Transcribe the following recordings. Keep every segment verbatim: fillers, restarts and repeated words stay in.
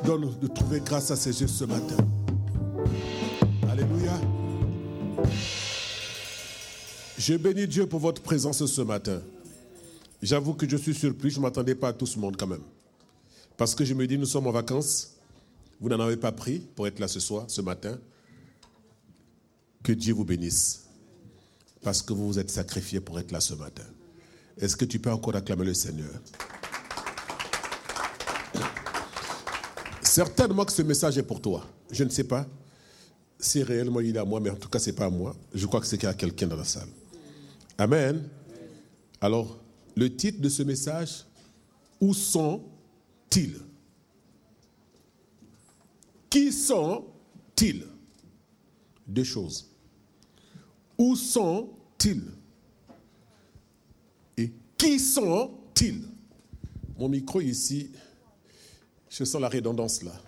donne de trouver grâce à ses yeux ce matin. Alléluia. Je bénis Dieu pour votre présence ce matin. J'avoue que je suis surpris, je ne m'attendais pas à tout ce monde quand même. Parce que je me dis, nous sommes en vacances, vous n'en avez pas pris pour être là ce soir, ce matin. Que Dieu vous bénisse. Parce que vous vous êtes sacrifiés pour être là ce matin. Est-ce que tu peux encore acclamer le Seigneur? Certainement que ce message est pour toi. Je ne sais pas si réellement il est à moi, mais en tout cas, ce n'est pas à moi. Je crois que c'est qu'il y a quelqu'un dans la salle. Amen. Alors, le titre de ce message, où sont-ils? Qui sont-ils? Deux choses. Où sont-ils? Et qui sont-ils? Mon micro ici, je sens la redondance là.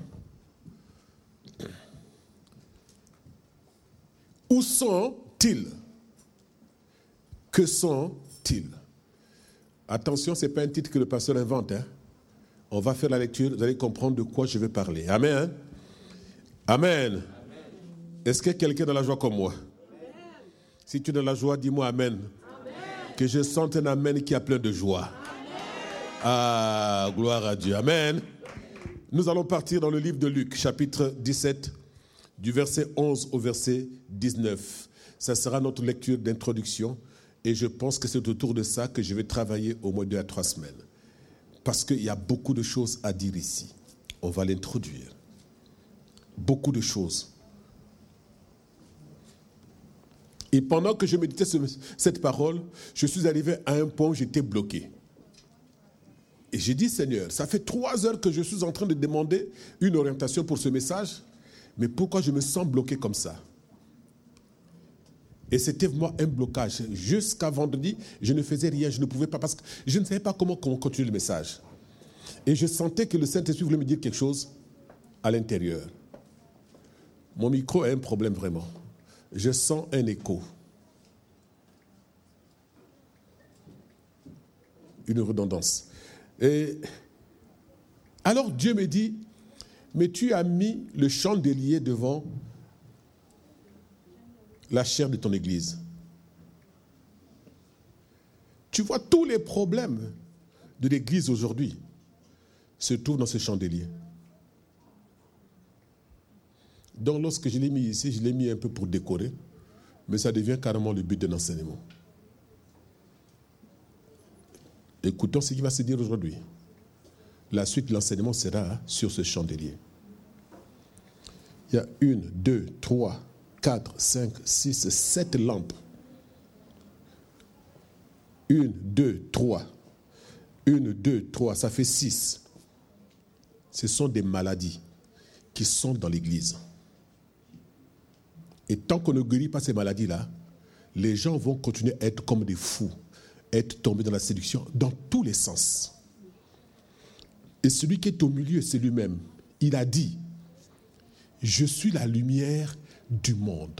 Où sont-ils? Que sont-ils? Attention, ce n'est pas un titre que le pasteur invente. Hein? On va faire la lecture, vous allez comprendre de quoi je vais parler. Amen. Amen. Amen. Est-ce qu'il y a quelqu'un dans la joie comme moi? Amen. Si tu es dans la joie, dis-moi amen. Amen. Que je sente un amen qui a plein de joie. Amen. Ah, gloire à Dieu. Amen. Nous allons partir dans le livre de Luc, chapitre dix-sept, du verset onze au verset dix-neuf. Ça sera notre lecture d'introduction. Et je pense que c'est autour de ça que je vais travailler au moins deux à trois semaines. Parce qu'il y a beaucoup de choses à dire ici. On va l'introduire. Beaucoup de choses. Et pendant que je méditais ce, cette parole, je suis arrivé à un point où j'étais bloqué. Et j'ai dit, Seigneur, ça fait trois heures que je suis en train de demander une orientation pour ce message, mais pourquoi je me sens bloqué comme ça? Et c'était moi un blocage. Jusqu'à vendredi, je ne faisais rien, je ne pouvais pas, parce que je ne savais pas comment continuer le message. Et je sentais que le Saint-Esprit voulait me dire quelque chose à l'intérieur. Mon micro a un problème vraiment. Je sens un écho. Une redondance. Et alors Dieu me dit, mais tu as mis le chandelier devant la chair de ton église. Tu vois, tous les problèmes de l'église aujourd'hui se trouvent dans ce chandelier. Donc lorsque je l'ai mis ici, je l'ai mis un peu pour décorer, mais ça devient carrément le but de l'enseignement. Écoutons ce qui va se dire aujourd'hui. La suite de l'enseignement sera sur ce chandelier. Il y a une, deux, trois, quatre, cinq, six, sept lampes. Une, deux, trois. Une, deux, trois, ça fait six. Ce sont des maladies qui sont dans l'église. Et tant qu'on ne guérit pas ces maladies-là, les gens vont continuer à être comme des fous, être tombés dans la séduction, dans tous les sens. Et celui qui est au milieu, c'est lui-même. Il a dit, je suis la lumière du monde.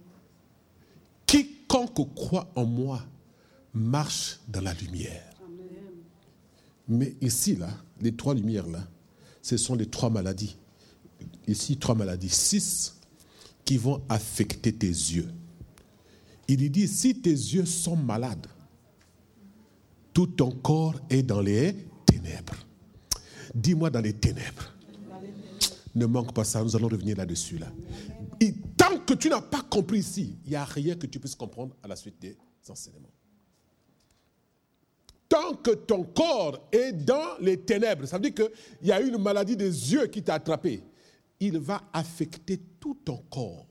Quiconque croit en moi marche dans la lumière. Amen. Mais ici, là, les trois lumières, là, ce sont les trois maladies. Ici, trois maladies. Six qui vont affecter tes yeux. Il dit, si tes yeux sont malades, tout ton corps est dans les ténèbres. Dis-moi dans les ténèbres. Ne manque pas ça, nous allons revenir là-dessus. Là. Et tant que tu n'as pas compris ici, il n'y a rien que tu puisses comprendre à la suite des enseignements. Tant que ton corps est dans les ténèbres, ça veut dire qu'il y a une maladie des yeux qui t'a attrapé. Il va affecter tout ton corps.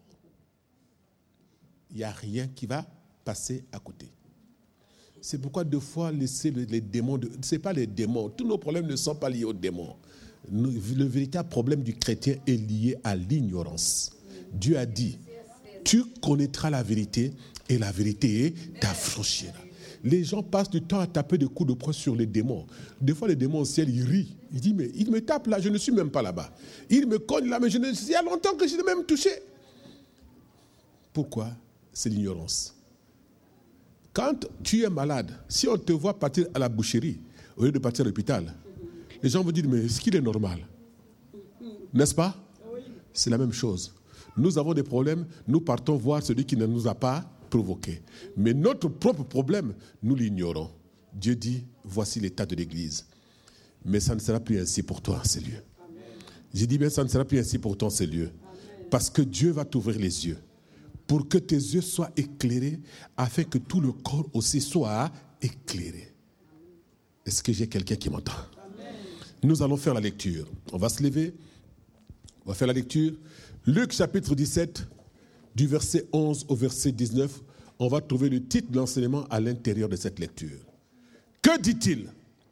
Il n'y a rien qui va passer à côté. C'est pourquoi deux fois laisser les démons, de, ce n'est pas les démons, tous nos problèmes ne sont pas liés aux démons. Le véritable problème du chrétien est lié à l'ignorance. Dieu a dit, tu connaîtras la vérité et la vérité t'affranchira. Les gens passent du temps à taper des coups de poing sur les démons. Des fois, les démons au ciel, ils rient. Ils disent, mais il me tape là, je ne suis même pas là-bas. Il me cogne là, mais je ne, il y a longtemps que je n'ai même touché. Pourquoi? C'est l'ignorance. Quand tu es malade, si on te voit partir à la boucherie, au lieu de partir à l'hôpital, les gens vont dire, mais est-ce qu'il est normal? N'est-ce pas? C'est la même chose. Nous avons des problèmes, nous partons voir celui qui ne nous a pas provoqués. Mais notre propre problème, nous l'ignorons. Dieu dit, voici l'état de l'Église. Mais ça ne sera plus ainsi pour toi, ces lieux. J'ai dit, mais ça ne sera plus ainsi pour toi, ces lieux. Parce que Dieu va t'ouvrir les yeux. Pour que tes yeux soient éclairés, afin que tout le corps aussi soit éclairé. Est-ce que j'ai quelqu'un qui m'entend? Nous allons faire la lecture. On va se lever. On va faire la lecture. Luc chapitre dix-sept, du verset onze au verset dix-neuf. On va trouver le titre de l'enseignement à l'intérieur de cette lecture. Que dit-il?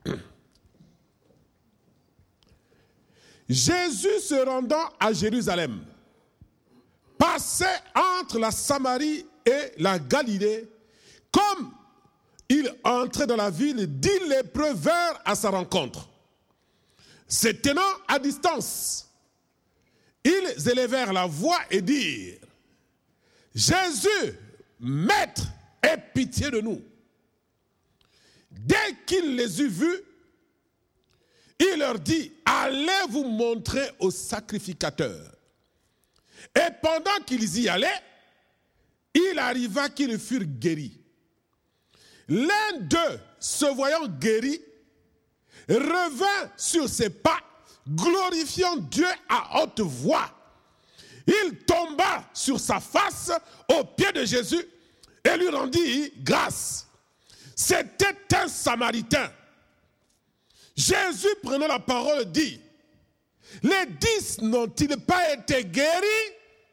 Jésus se rendant à Jérusalem, passait entre la Samarie et la Galilée. Comme il entrait dans la ville, dix lépreux vinrent à sa rencontre. Se tenant à distance, ils élevèrent la voix et dirent, Jésus, Maître, aie pitié de nous. Dès qu'il les eut vus, il leur dit, allez vous montrer au sacrificateur. Et pendant qu'ils y allaient, il arriva qu'ils furent guéris. L'un d'eux, se voyant guéri, revint sur ses pas, glorifiant Dieu à haute voix. Il tomba sur sa face aux pieds de Jésus et lui rendit grâce. C'était un Samaritain. Jésus, prenant la parole, dit, les dix n'ont-ils pas été guéris?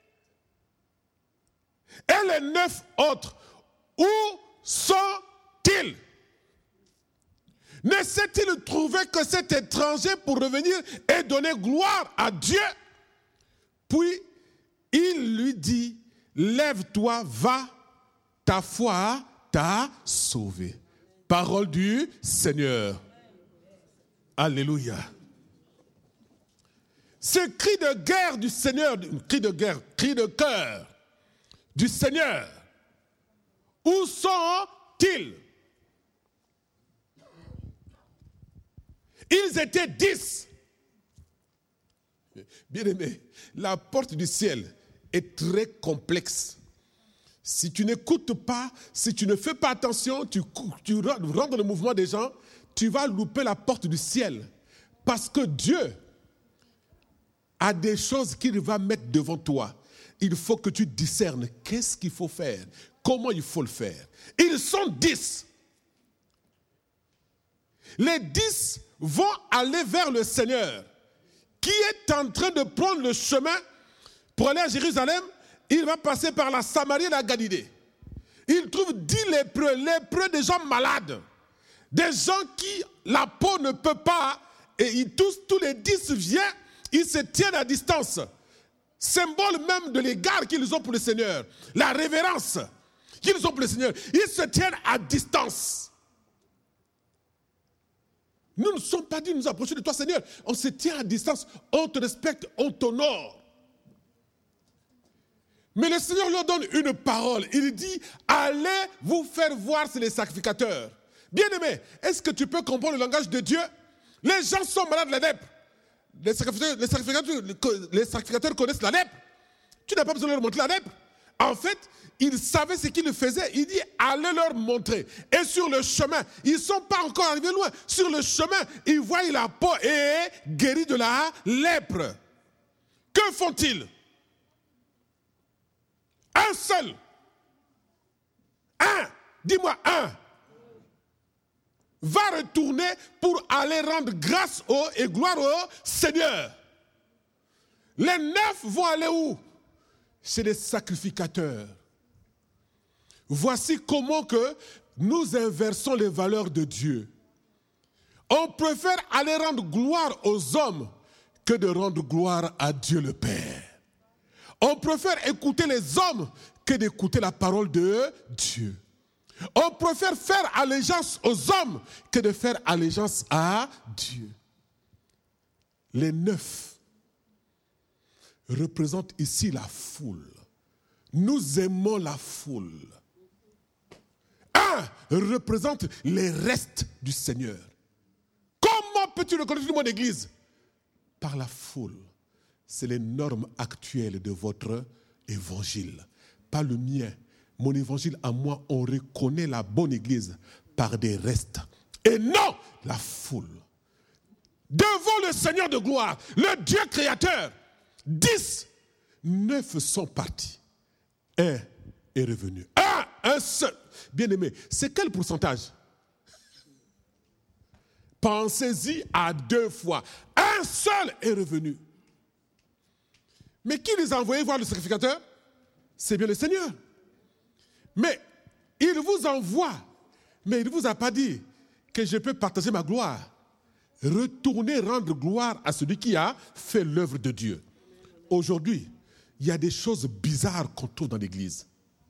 Et les neuf autres, où sont-ils? Ne s'est-il trouvé que cet étranger pour revenir et donner gloire à Dieu? Puis il lui dit, lève-toi, va, ta foi t'a sauvé. Parole du Seigneur. Alléluia. Ce cri de guerre du Seigneur, cri de guerre, cri de cœur du Seigneur, où sont-ils? Ils étaient dix. Bien-aimé, la porte du ciel est très complexe. Si tu n'écoutes pas, si tu ne fais pas attention, tu, tu rentres dans le mouvement des gens, tu vas louper la porte du ciel. Parce que Dieu a des choses qu'il va mettre devant toi. Il faut que tu discernes qu'est-ce qu'il faut faire, comment il faut le faire. Ils sont dix. Les dix vont aller vers le Seigneur, qui est en train de prendre le chemin pour aller à Jérusalem. Il va passer par la Samarie et la Galilée. Il trouve dix lépreux, lépreux des gens malades, des gens qui la peau ne peut pas, et ils tous, tous les dix viennent, ils se tiennent à distance. Symbole même de l'égard qu'ils ont pour le Seigneur, la révérence qu'ils ont pour le Seigneur. Ils se tiennent à distance. Nous ne sommes pas dit de nous approcher de toi, Seigneur. On se tient à distance, on te respecte, on t'honore. Mais le Seigneur leur donne une parole. Il dit, allez vous faire voir sur les sacrificateurs. Bien-aimé, est-ce que tu peux comprendre le langage de Dieu? Les gens sont malades de la lèpre. Les sacrificateurs, les sacrificateurs, les sacrificateurs connaissent la lèpre. Tu n'as pas besoin de leur montrer la lèpre. En fait, ils savaient ce qu'ils faisaient. Il dit, allez leur montrer. Et sur le chemin, ils ne sont pas encore arrivés loin. Sur le chemin, ils voient la peau est guérie de la lèpre. Que font-ils? Un seul. Un. Dis-moi un. Va retourner pour aller rendre grâce au, et gloire au Seigneur. Les neuf vont aller où? Chez les sacrificateurs. Voici comment que nous inversons les valeurs de Dieu. On préfère aller rendre gloire aux hommes que de rendre gloire à Dieu le Père. On préfère écouter les hommes que d'écouter la parole de Dieu. On préfère faire allégeance aux hommes que de faire allégeance à Dieu. Les neuf représentent ici la foule. Nous aimons la foule. Un représente les restes du Seigneur. Comment peux-tu reconnaître mon église? Par la foule. c'est les normes actuelles de votre évangile. Pas le mien. Mon évangile à moi, on reconnaît la bonne église par des restes. Et non la foule. Devant le Seigneur de gloire, le Dieu créateur, dix, neuf sont partis. Un est revenu. Un, un seul. Bien aimé, c'est quel pourcentage? Pensez-y à deux fois. Un seul est revenu. Mais qui les a envoyés voir le sacrificateur? C'est bien le Seigneur. Mais il vous envoie. Mais il ne vous a pas dit que je peux partager ma gloire. Retournez rendre gloire à celui qui a fait l'œuvre de Dieu. Aujourd'hui, il y a des choses bizarres qu'on trouve dans l'église.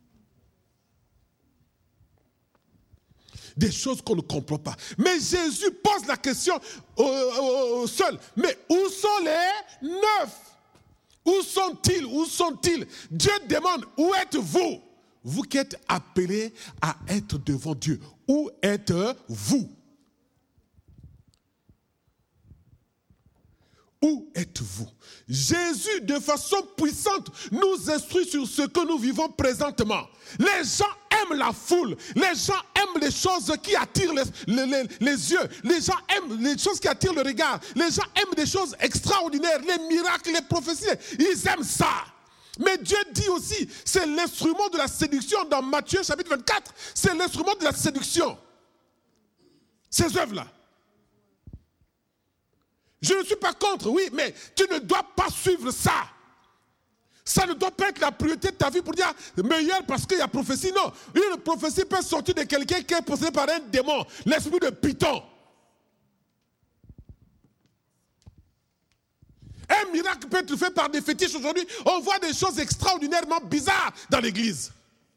Des choses qu'on ne comprend pas. Mais Jésus pose la question au, au, au seul. Mais où sont les neuf? Où sont-ils? Où sont-ils? Dieu demande, où êtes-vous? Vous qui êtes appelés à être devant Dieu. Où êtes-vous? Où êtes-vous? Jésus, de façon puissante, nous instruit sur ce que nous vivons présentement. Les gens aiment la foule. Les gens aiment les choses qui attirent les, les, les, les yeux. Les gens aiment les choses qui attirent le regard. Les gens aiment des choses extraordinaires, les miracles, les prophéties. Ils aiment ça. Mais Dieu dit aussi, c'est l'instrument de la séduction dans Matthieu chapitre vingt-quatre. C'est l'instrument de la séduction. Ces œuvres-là. Je ne suis pas contre, oui, mais tu ne dois pas suivre ça. Ça ne doit pas être la priorité de ta vie pour dire meilleur parce qu'il y a prophétie. Non, une prophétie peut sortir de quelqu'un qui est possédé par un démon, l'esprit de Python. Un miracle peut être fait par des fétiches aujourd'hui. On voit des choses extraordinairement bizarres dans l'église.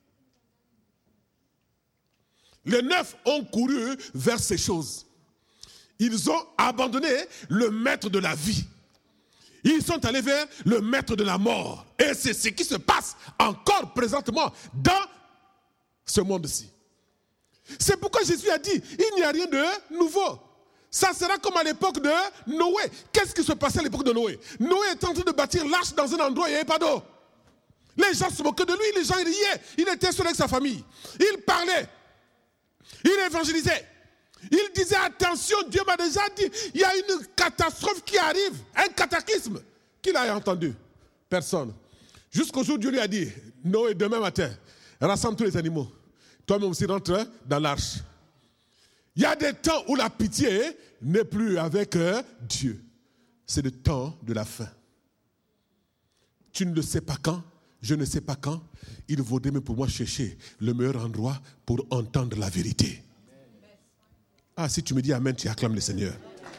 Les neuf ont couru vers ces choses. Ils ont abandonné le maître de la vie. Ils sont allés vers le maître de la mort. Et c'est ce qui se passe encore présentement dans ce monde-ci. C'est pourquoi Jésus a dit, il n'y a rien de nouveau. Ça sera comme à l'époque de Noé. Qu'est-ce qui se passait à l'époque de Noé? Noé était en train de bâtir l'arche dans un endroit où il n'y avait pas d'eau. Les gens se moquaient de lui, les gens riaient. Il était seul avec sa famille. Il parlait. Il évangélisait. Il disait, attention, Dieu m'a déjà dit, il y a une catastrophe qui arrive, un cataclysme. Qui l'a entendu? Personne. Jusqu'au jour où Dieu lui a dit, Noé, demain matin, rassemble tous les animaux. Toi-même aussi rentre dans l'arche. Il y a des temps où la pitié n'est plus avec Dieu. C'est le temps de la fin. Tu ne le sais pas quand, je ne sais pas quand. Il vaudrait même pour moi chercher le meilleur endroit pour entendre la vérité. Ah, si tu me dis amen, tu acclames le Seigneur.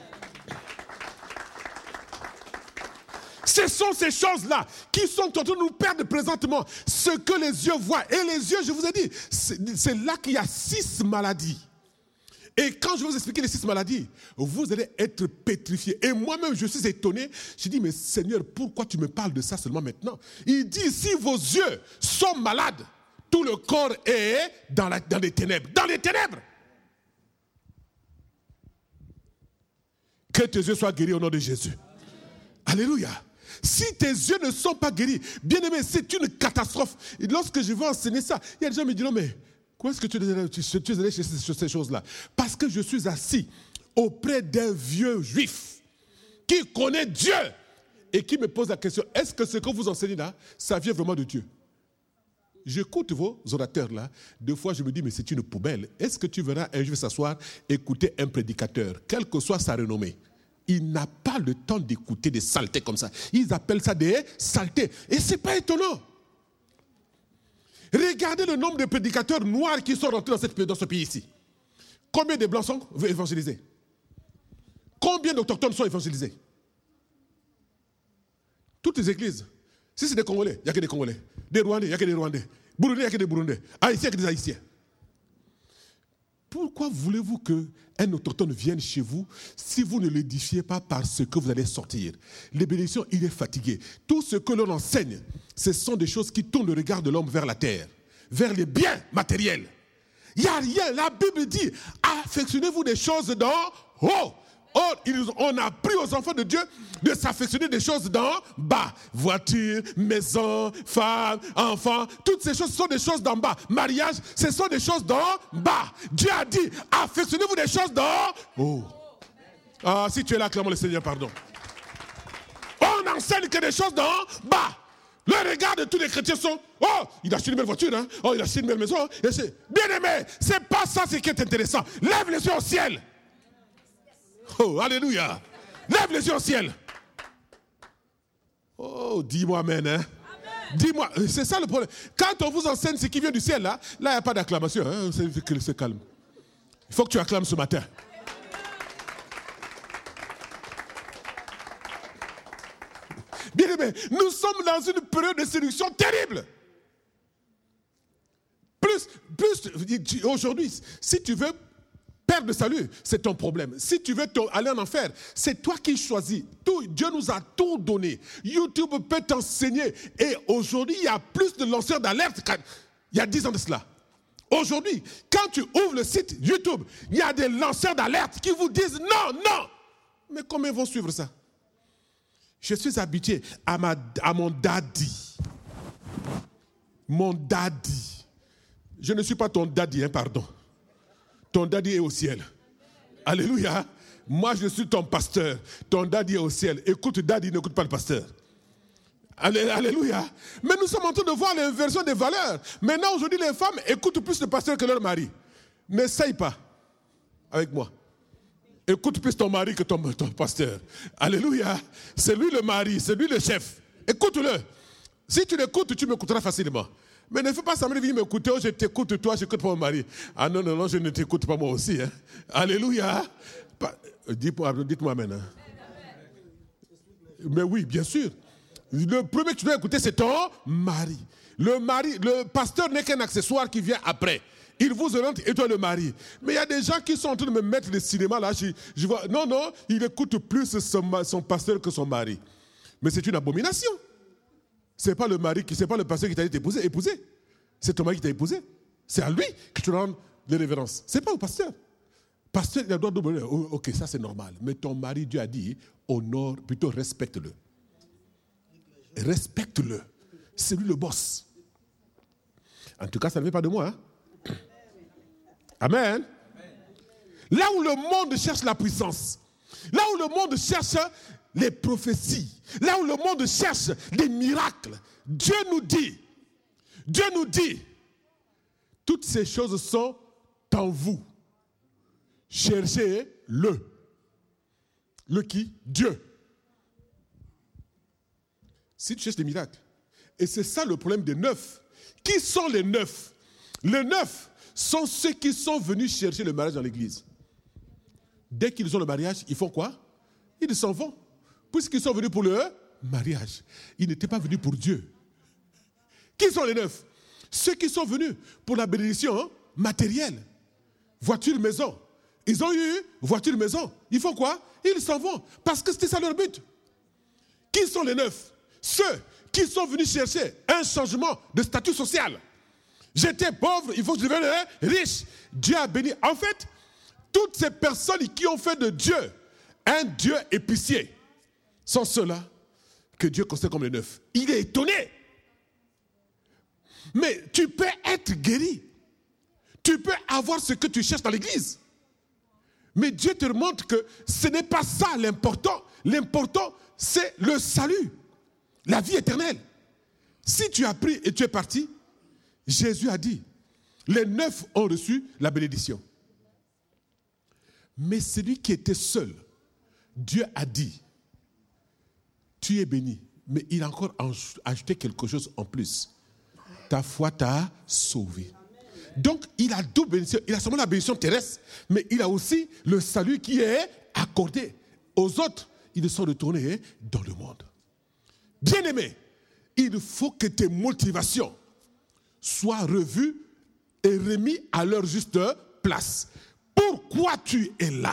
Ce sont ces choses-là qui sont en train de nous perdre présentement. Ce que les yeux voient. Et les yeux, je vous ai dit, c'est, c'est là qu'il y a six maladies. Et quand je vais vous expliquer les six maladies, vous allez être pétrifiés. Et moi-même, je suis étonné. Je dis, mais Seigneur, pourquoi tu me parles de ça seulement maintenant? Il dit, si vos yeux sont malades, tout le corps est dans, la, dans les ténèbres. Dans les ténèbres! Que tes yeux soient guéris au nom de Jésus. Alléluia. Si tes yeux ne sont pas guéris, bien aimé, c'est une catastrophe. Et lorsque je vais enseigner ça, il y a des gens qui me diront, mais comment est-ce que tu es allé chercher ces choses-là? Parce que je suis assis auprès d'un vieux juif qui connaît Dieu et qui me pose la question, est-ce que ce que vous enseignez là, ça vient vraiment de Dieu? J'écoute vos orateurs là, deux fois je me dis, mais c'est une poubelle. Est-ce que tu verras un juif s'asseoir, écouter un prédicateur, quelle que soit sa renommée? Il n'a pas le temps d'écouter des saletés comme ça. Ils appellent ça des saletés. Et ce n'est pas étonnant. Regardez le nombre de prédicateurs noirs qui sont rentrés dans, cette, dans ce pays ici. Combien de blancs sont évangélisés? Combien d'autochtones sont évangélisés? Toutes les églises. Si c'est des Congolais, il n'y a que des Congolais. Des Rwandais, il n'y a que des Rwandais. Burundais, il n'y a que des Burundais. Haïtiens, il n'y a que des Haïtiens. Pourquoi voulez-vous qu'un autochtone vienne chez vous si vous ne l'édifiez pas par ce que vous allez sortir? Les bénédictions, il est fatigué. Tout ce que l'on enseigne, ce sont des choses qui tournent le regard de l'homme vers la terre, vers les biens matériels. Il n'y a rien. La Bible dit, affectionnez-vous des choses d'en haut. Oh, on a appris aux enfants de Dieu de s'affectionner des choses d'en bas. Voiture, maison, femme, enfant, toutes ces choses sont des choses d'en bas. Mariage, ce sont des choses d'en bas. Dieu a dit, affectionnez-vous des choses d'en haut. Ah, si tu es là, acclamons le Seigneur, pardon. On n'enseigne que des choses d'en bas. Le regard de tous les chrétiens sont, oh, il a acheté une belle voiture, hein? Oh, il a acheté une belle maison. Hein? Bien aimé, c'est pas ça ce qui est intéressant. Lève les yeux au ciel. Oh, alléluia. Lève les yeux au ciel. Oh, dis-moi amen. Hein? Amen. Dis-moi, c'est ça le problème. Quand on vous enseigne ce qui vient du ciel, là, là, il n'y a pas d'acclamation. Hein? C'est, c'est calme. Il faut que tu acclames ce matin. Bien aimé, nous sommes dans une période de séduction terrible. Plus, plus, aujourd'hui, si tu veux perdre le salut, c'est ton problème. Si tu veux aller en enfer, c'est toi qui choisis. Tout, Dieu nous a tout donné. YouTube peut t'enseigner. Et aujourd'hui, il y a plus de lanceurs d'alerte qu'il y a dix ans de cela. Aujourd'hui, quand tu ouvres le site YouTube, il y a des lanceurs d'alerte qui vous disent non, non. Mais combien vont suivre ça? Je suis habitué à, ma, à mon daddy. Mon daddy. Je ne suis pas ton daddy, hein, pardon. Ton daddy est au ciel. Alléluia. Moi, je suis ton pasteur. Ton daddy est au ciel. Écoute daddy, n'écoute pas le pasteur. Alléluia. Mais nous sommes en train de voir l'inversion des valeurs. Maintenant, aujourd'hui, les femmes écoutent plus le pasteur que leur mari. N'essaye pas avec moi. Écoute plus ton mari que ton, ton pasteur. Alléluia. C'est lui le mari, c'est lui le chef. Écoute-le. Si tu l'écoutes, tu m'écouteras facilement. Mais ne fais pas semblant de venir m'écouter. Oh, je t'écoute toi, je n'écoute pas mon mari. Ah non, non, non, je ne t'écoute pas moi aussi. Hein. Alléluia. Dites-moi, dites-moi amen. Hein. Mais oui, bien sûr. Le premier que tu dois écouter, c'est ton mari. Le mari, le pasteur n'est qu'un accessoire qui vient après. Il vous oriente et toi le mari. Mais il y a des gens qui sont en train de me mettre le cinéma là. Je, je vois, non, non, il écoute plus son, son pasteur que son mari. Mais c'est une abomination. Ce n'est pas le mari, ce n'est pas le pasteur qui t'a épousé, épousé. C'est ton mari qui t'a épousé. C'est à lui que tu rends les révérences. Ce n'est pas au pasteur. Pasteur, il a le droit de donner. Ok, ça c'est normal. Mais ton mari, Dieu a dit, honore, plutôt respecte-le. Respecte-le. C'est lui le boss. En tout cas, ça ne vient pas de moi, hein. Amen. Amen. Là où le monde cherche la puissance, là où le monde cherche les prophéties, là où le monde cherche des miracles, Dieu nous dit, Dieu nous dit, toutes ces choses sont en vous. Cherchez-le. Le qui? Dieu. Si tu cherches des miracles. Et c'est ça le problème des neufs. Qui sont les neufs? Les neufs sont ceux qui sont venus chercher le mariage dans l'église. Dès qu'ils ont le mariage, ils font quoi? Ils s'en vont. Puisqu'ils sont venus pour le mariage. Ils n'étaient pas venus pour Dieu. Qui sont les neufs? Ceux qui sont venus pour la bénédiction hein, matérielle. Voiture, maison. Ils ont eu voiture, maison. Ils font quoi? Ils s'en vont. Parce que c'était ça leur but. Qui sont les neufs? Ceux qui sont venus chercher un changement de statut social. J'étais pauvre, il faut que je devienne riche. Dieu a béni. En fait, toutes ces personnes qui ont fait de Dieu un Dieu épicier sont ceux-là que Dieu considère comme les neufs. Il est étonné. Mais tu peux être guéri. Tu peux avoir ce que tu cherches dans l'église. Mais Dieu te montre que ce n'est pas ça l'important. L'important, c'est le salut. La vie éternelle. Si tu as pris et tu es parti, Jésus a dit, les neufs ont reçu la bénédiction. Mais celui qui était seul, Dieu a dit, tu es béni. Mais il a encore ajouté quelque chose en plus. Ta foi t'a sauvé. Donc, il a double bénédiction. Il a seulement la bénédiction terrestre, mais il a aussi le salut qui est accordé. Aux autres, ils sont retournés dans le monde. Bien-aimé, il faut que tes motivations soient revues et remises à leur juste place. Pourquoi tu es là?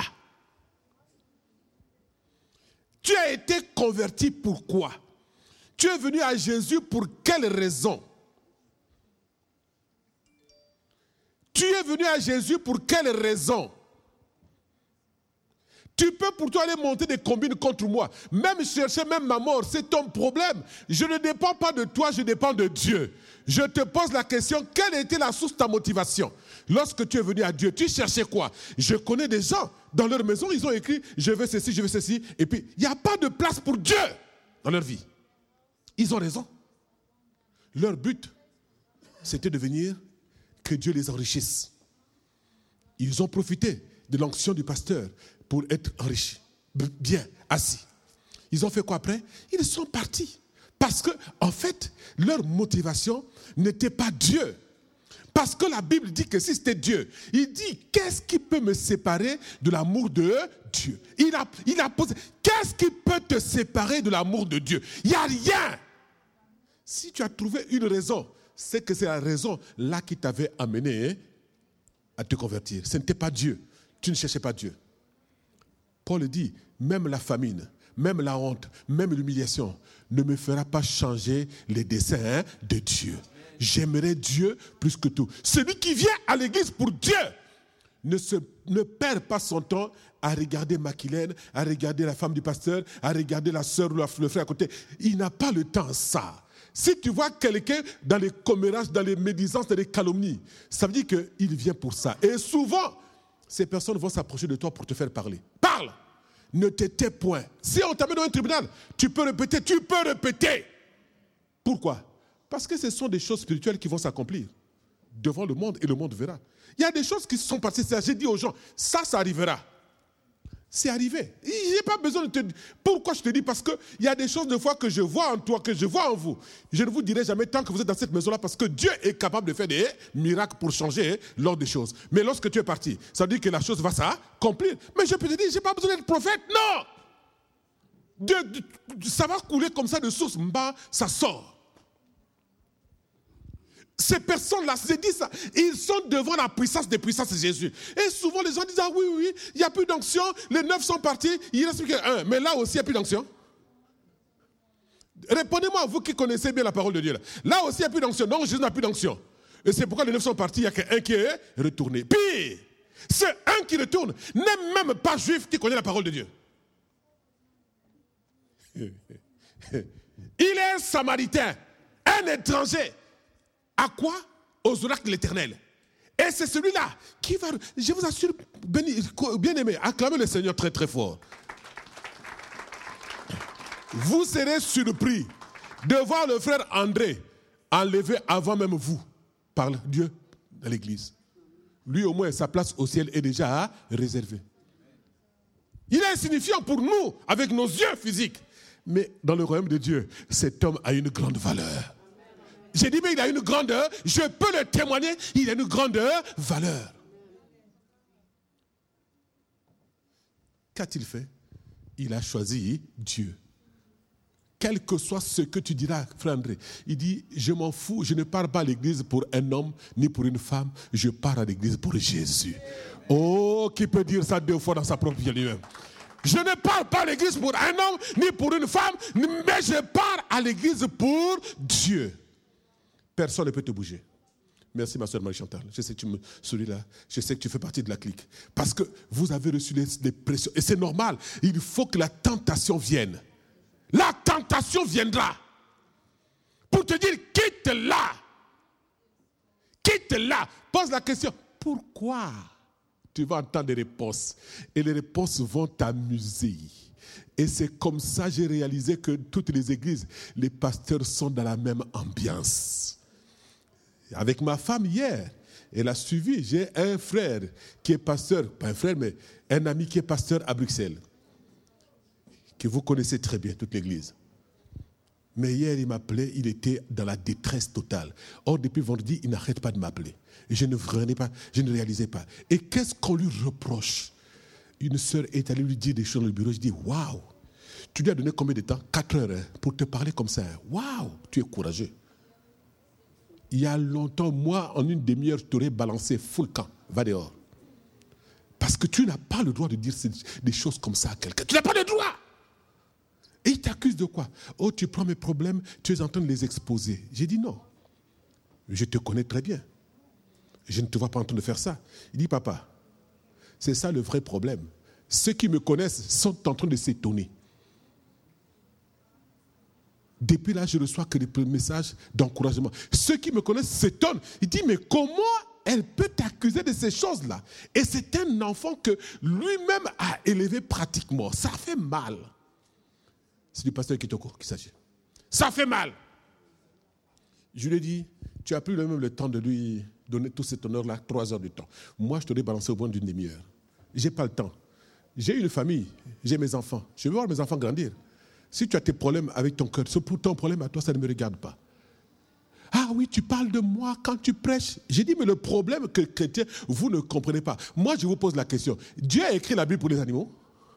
Tu as été converti pourquoi? Tu es venu à Jésus pour quelle raison? Tu es venu à Jésus pour quelle raison? Tu peux pour toi aller monter des combines contre moi. Même chercher même ma mort, c'est ton problème. Je ne dépends pas de toi, je dépends de Dieu. Je te pose la question, quelle était la source de ta motivation? Lorsque tu es venu à Dieu, tu cherchais quoi? Je connais des gens, dans leur maison, ils ont écrit, je veux ceci, je veux ceci. Et puis, il n'y a pas de place pour Dieu dans leur vie. Ils ont raison. Leur but, c'était de venir que Dieu les enrichisse. Ils ont profité de l'onction du pasteur pour être enrichis, bien assis. Ils ont fait quoi après? Ils sont partis. Parce que, en fait, leur motivation n'était pas Dieu. Parce que la Bible dit que si c'était Dieu, il dit, qu'est-ce qui peut me séparer de l'amour de Dieu? Il a, il a posé, qu'est-ce qui peut te séparer de l'amour de Dieu? Il n'y a rien. Si tu as trouvé une raison, c'est que c'est la raison là qui t'avait amené à te convertir. Ce n'était pas Dieu. Tu ne cherchais pas Dieu. Paul dit, même la famine, même la honte, même l'humiliation ne me fera pas changer les desseins de Dieu. J'aimerais Dieu plus que tout. Celui qui vient à l'église pour Dieu ne, se, ne perd pas son temps à regarder Maquilène, à regarder la femme du pasteur, à regarder la sœur ou le frère à côté. Il n'a pas le temps à ça. Si tu vois quelqu'un dans les commérages, dans les médisances, dans les calomnies, ça veut dire qu'il vient pour ça. Et souvent, ces personnes vont s'approcher de toi pour te faire parler. Parle! Ne te tais point. Si on t'amène dans un tribunal, tu peux répéter, tu peux répéter. Pourquoi? Parce que ce sont des choses spirituelles qui vont s'accomplir devant le monde et le monde verra. Il y a des choses qui se sont passées. J'ai dit aux gens, ça, ça arrivera. C'est arrivé. Je n'ai pas besoin de te dire. Pourquoi je te dis? Parce qu'il y a des choses de fois que je vois en toi, que je vois en vous. Je ne vous dirai jamais tant que vous êtes dans cette maison-là parce que Dieu est capable de faire des miracles pour changer l'ordre des choses. Mais lorsque tu es parti, ça veut dire que la chose va s'accomplir. Mais je peux te dire, je n'ai pas besoin d'être prophète. Non! De, de, ça va couler comme ça de source. Mba, ça sort. Ces personnes-là, c'est dit ça, ils sont devant la puissance des puissances de Jésus. Et souvent, les gens disent, ah oui, oui, oui, il n'y a plus d'onction, les neuf sont partis, il reste plus qu'un. Mais là aussi, il n'y a plus d'onction. Répondez-moi, vous qui connaissez bien la parole de Dieu. Là, là aussi, il n'y a plus d'onction. Non, Jésus n'a plus d'onction. Et c'est pourquoi les neuf sont partis, il n'y a qu'un qui est retourné. Pire, ce un qui retourne n'est même pas juif qui connaît la parole de Dieu. Il est un samaritain, un étranger. À quoi? Aux oracles de l'Éternel. Et c'est celui-là qui va, je vous assure, bien aimé, acclamez le Seigneur très très fort. Vous serez surpris de voir le frère André enlevé avant même vous par Dieu dans l'église. Lui au moins, sa place au ciel est déjà réservée. Il est insignifiant pour nous avec nos yeux physiques. Mais dans le royaume de Dieu, cet homme a une grande valeur. J'ai dit, mais il a une grandeur, je peux le témoigner, il a une grandeur, valeur. Qu'a-t-il fait? Il a choisi Dieu. Quel que soit ce que tu diras, frère André, il dit, je m'en fous, je ne pars pas à l'église pour un homme, ni pour une femme, je pars à l'église pour Jésus. Oh, qui peut dire ça deux fois dans sa propre vie lui-même? Je ne pars pas à l'église pour un homme, ni pour une femme, mais je pars à l'église pour Dieu. Personne ne peut te bouger. Merci ma soeur Marie-Chantal. Je sais que tu me souris là. Je sais que tu fais partie de la clique. Parce que vous avez reçu des, des pressions. Et c'est normal. Il faut que la tentation vienne. La tentation viendra. Pour te dire, quitte là. Quitte là. Pose la question. Pourquoi? Tu vas entendre des réponses. Et les réponses vont t'amuser. Et c'est comme ça que j'ai réalisé que toutes les églises, les pasteurs sont dans la même ambiance. Avec ma femme hier, elle a suivi. J'ai un frère qui est pasteur, pas un frère, mais un ami qui est pasteur à Bruxelles, que vous connaissez très bien, toute l'église. Mais hier, il m'appelait, il était dans la détresse totale. Or, depuis vendredi, il n'arrête pas de m'appeler. Et je ne, pas, je ne réalisais pas. Et qu'est-ce qu'on lui reproche? Une sœur est allée lui dire des choses dans le bureau. Je dis, waouh, tu lui as donné combien de temps? Quatre heures hein, pour te parler comme ça. Waouh, tu es courageux. Il y a longtemps, moi, en une demi-heure, je t'aurais balancé full camp. Va dehors. Parce que tu n'as pas le droit de dire des choses comme ça à quelqu'un. Tu n'as pas le droit. Et il t'accuse de quoi? Oh, tu prends mes problèmes, tu es en train de les exposer. J'ai dit non. Je te connais très bien. Je ne te vois pas en train de faire ça. Il dit, papa, c'est ça le vrai problème. ceux qui me connaissent sont en train de s'étonner. Depuis là, je reçois que des messages d'encouragement. Ceux qui me connaissent s'étonnent. Ils disent, mais comment elle peut t'accuser de ces choses-là? Et c'est un enfant que lui-même a élevé pratiquement. Ça fait mal. C'est du pasteur Kitoko qu'il s'agit. Ça fait mal. Je lui ai dit, tu as pris même le temps de lui donner tout cet honneur-là, trois heures de temps. Moi, je t'aurais balancé au moins d'une demi-heure. Je n'ai pas le temps. J'ai une famille, j'ai mes enfants. Je veux voir mes enfants grandir. Si tu as tes problèmes avec ton cœur, c'est pour ton problème à toi, ça ne me regarde pas. Ah oui, tu parles de moi quand tu prêches. J'ai dit, mais le problème que chrétien, vous ne comprenez pas. Moi, je vous pose la question. Dieu a écrit la Bible pour les animaux?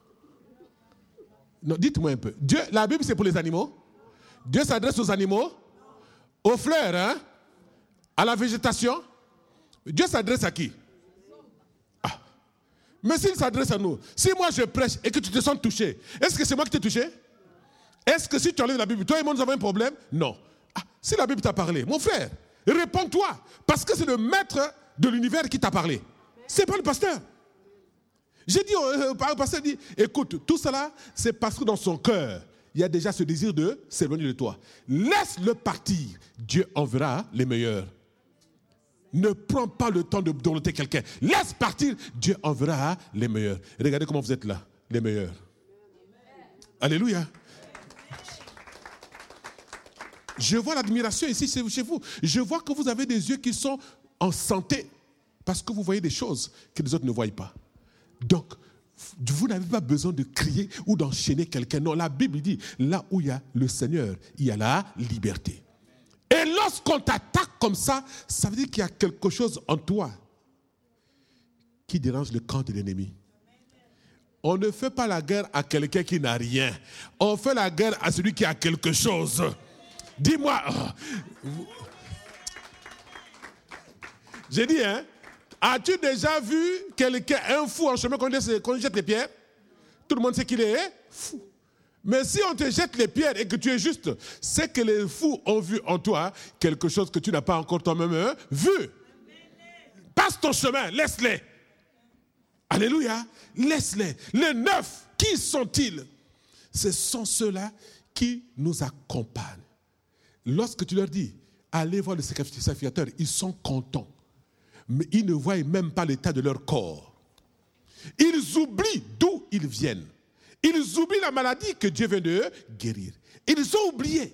Non, dites-moi un peu. Dieu, la Bible, c'est pour les animaux? Dieu s'adresse aux animaux? Aux fleurs, hein? À la végétation? Dieu s'adresse à qui? Ah. Mais s'il s'adresse à nous, si moi je prêche et que tu te sens touché, est-ce que c'est moi qui t'ai touché? Est-ce que si tu enlèves la Bible, toi et moi nous avons un problème? Non. Ah, si la Bible t'a parlé, mon frère, réponds-toi. Parce que c'est le maître de l'univers qui t'a parlé. C'est pas le pasteur. J'ai dit, euh, le pasteur dit, écoute, tout cela, c'est parce que dans son cœur, il y a déjà ce désir de s'éloigner de toi. Laisse-le partir. Dieu enverra les meilleurs. Ne prends pas le temps de dompter quelqu'un. Laisse partir. Dieu enverra les meilleurs. Regardez comment vous êtes là, les meilleurs. Alléluia. Je vois l'admiration ici chez vous. Je vois que vous avez des yeux qui sont en santé parce que vous voyez des choses que les autres ne voient pas. Donc, vous n'avez pas besoin de crier ou d'enchaîner quelqu'un. Non, la Bible dit, là où il y a le Seigneur, il y a la liberté. Et lorsqu'on t'attaque comme ça, ça veut dire qu'il y a quelque chose en toi qui dérange le camp de l'ennemi. On ne fait pas la guerre à quelqu'un qui n'a rien. On fait la guerre à celui qui a quelque chose. Dis-moi. Oh, j'ai dit, hein? As-tu déjà vu quelqu'un, un fou en chemin, qu'on lui jette les pierres? Tout le monde sait qu'il est fou. Mais si on te jette les pierres et que tu es juste, c'est que les fous ont vu en toi quelque chose que tu n'as pas encore toi-même vu. Passe ton chemin, laisse-les. Alléluia. Laisse-les. Les neuf, qui sont-ils? Ce sont ceux-là qui nous accompagnent. Lorsque tu leur dis, allez voir le sacrificateur, ils sont contents. Mais ils ne voient même pas l'état de leur corps. Ils oublient d'où ils viennent. Ils oublient la maladie que Dieu vient de guérir. Ils ont oublié.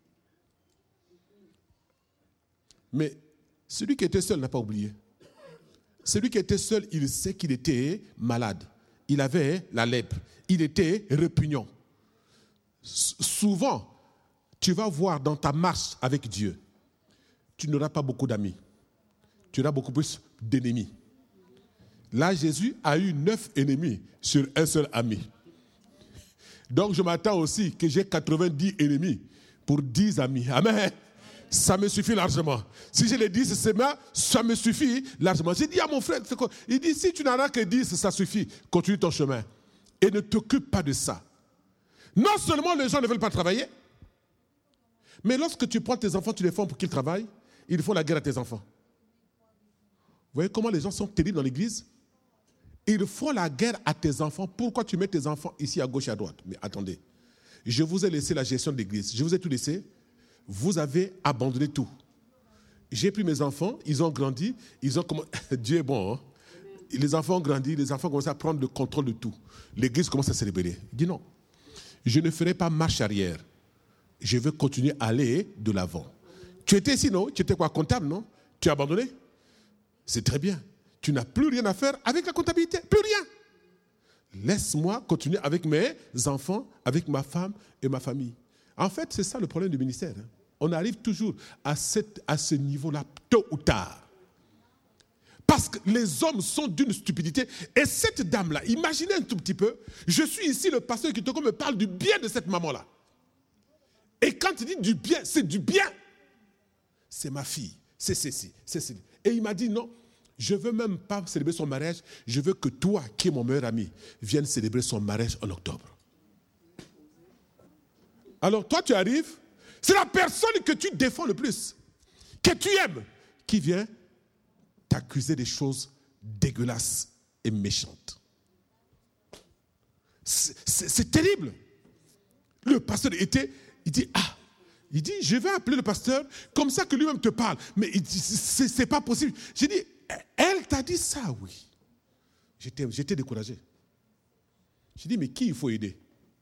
Mais celui qui était seul n'a pas oublié. Celui qui était seul, il sait qu'il était malade. Il avait la lèpre. Il était répugnant. S- souvent, tu vas voir dans ta marche avec Dieu, tu n'auras pas beaucoup d'amis. Tu auras beaucoup plus d'ennemis. Là, Jésus a eu neuf ennemis sur un seul ami. Donc, je m'attends aussi que j'ai quatre-vingt-dix ennemis pour dix amis. Amen. Ça me suffit largement. Si j'ai les dix, c'est moi, ça me suffit largement. J'ai dit à mon frère, c'est quoi? Il dit, si tu n'en as que dix, ça suffit. Continue ton chemin. Et ne t'occupe pas de ça. Non seulement les gens ne veulent pas travailler, mais lorsque tu prends tes enfants, tu les formes pour qu'ils travaillent, ils font la guerre à tes enfants. Vous voyez comment les gens sont terribles dans l'église? Ils font la guerre à tes enfants. Pourquoi tu mets tes enfants ici à gauche et à droite? Mais attendez, je vous ai laissé la gestion de l'église. Je vous ai tout laissé. Vous avez abandonné tout. J'ai pris mes enfants, ils ont grandi, ils ont commencé. Dieu est bon, hein? Les enfants ont grandi, les enfants commencent à prendre le contrôle de tout. L'église commence à se révéler. Il dit non, je ne ferai pas marche arrière. Je veux continuer à aller de l'avant. Tu étais ici, non? Tu étais quoi, comptable, non? Tu as abandonné? C'est très bien. Tu n'as plus rien à faire avec la comptabilité. Plus rien. Laisse-moi continuer avec mes enfants, avec ma femme et ma famille. En fait, c'est ça le problème du ministère. Hein. On arrive toujours à, cette, à ce niveau-là, tôt ou tard. Parce que les hommes sont d'une stupidité. Et cette dame-là, imaginez un tout petit peu, je suis ici, le pasteur Kitoko me parle du bien de cette maman-là. Et quand il dit du bien, c'est du bien. C'est ma fille, c'est ceci, c'est ceci. Et il m'a dit non, je ne veux même pas célébrer son mariage, je veux que toi, qui es mon meilleur ami, viennes célébrer son mariage en octobre. Alors toi, tu arrives, c'est la personne que tu défends le plus, que tu aimes, qui vient t'accuser des choses dégueulasses et méchantes. C'est, c'est, c'est terrible. Le pasteur était, il dit, ah, il dit, je vais appeler le pasteur, comme ça que lui-même te parle. Mais il dit, c'est, c'est pas possible. J'ai dit, elle t'a dit ça, oui. J'étais, j'étais découragé. J'ai dit, mais qui il faut aider?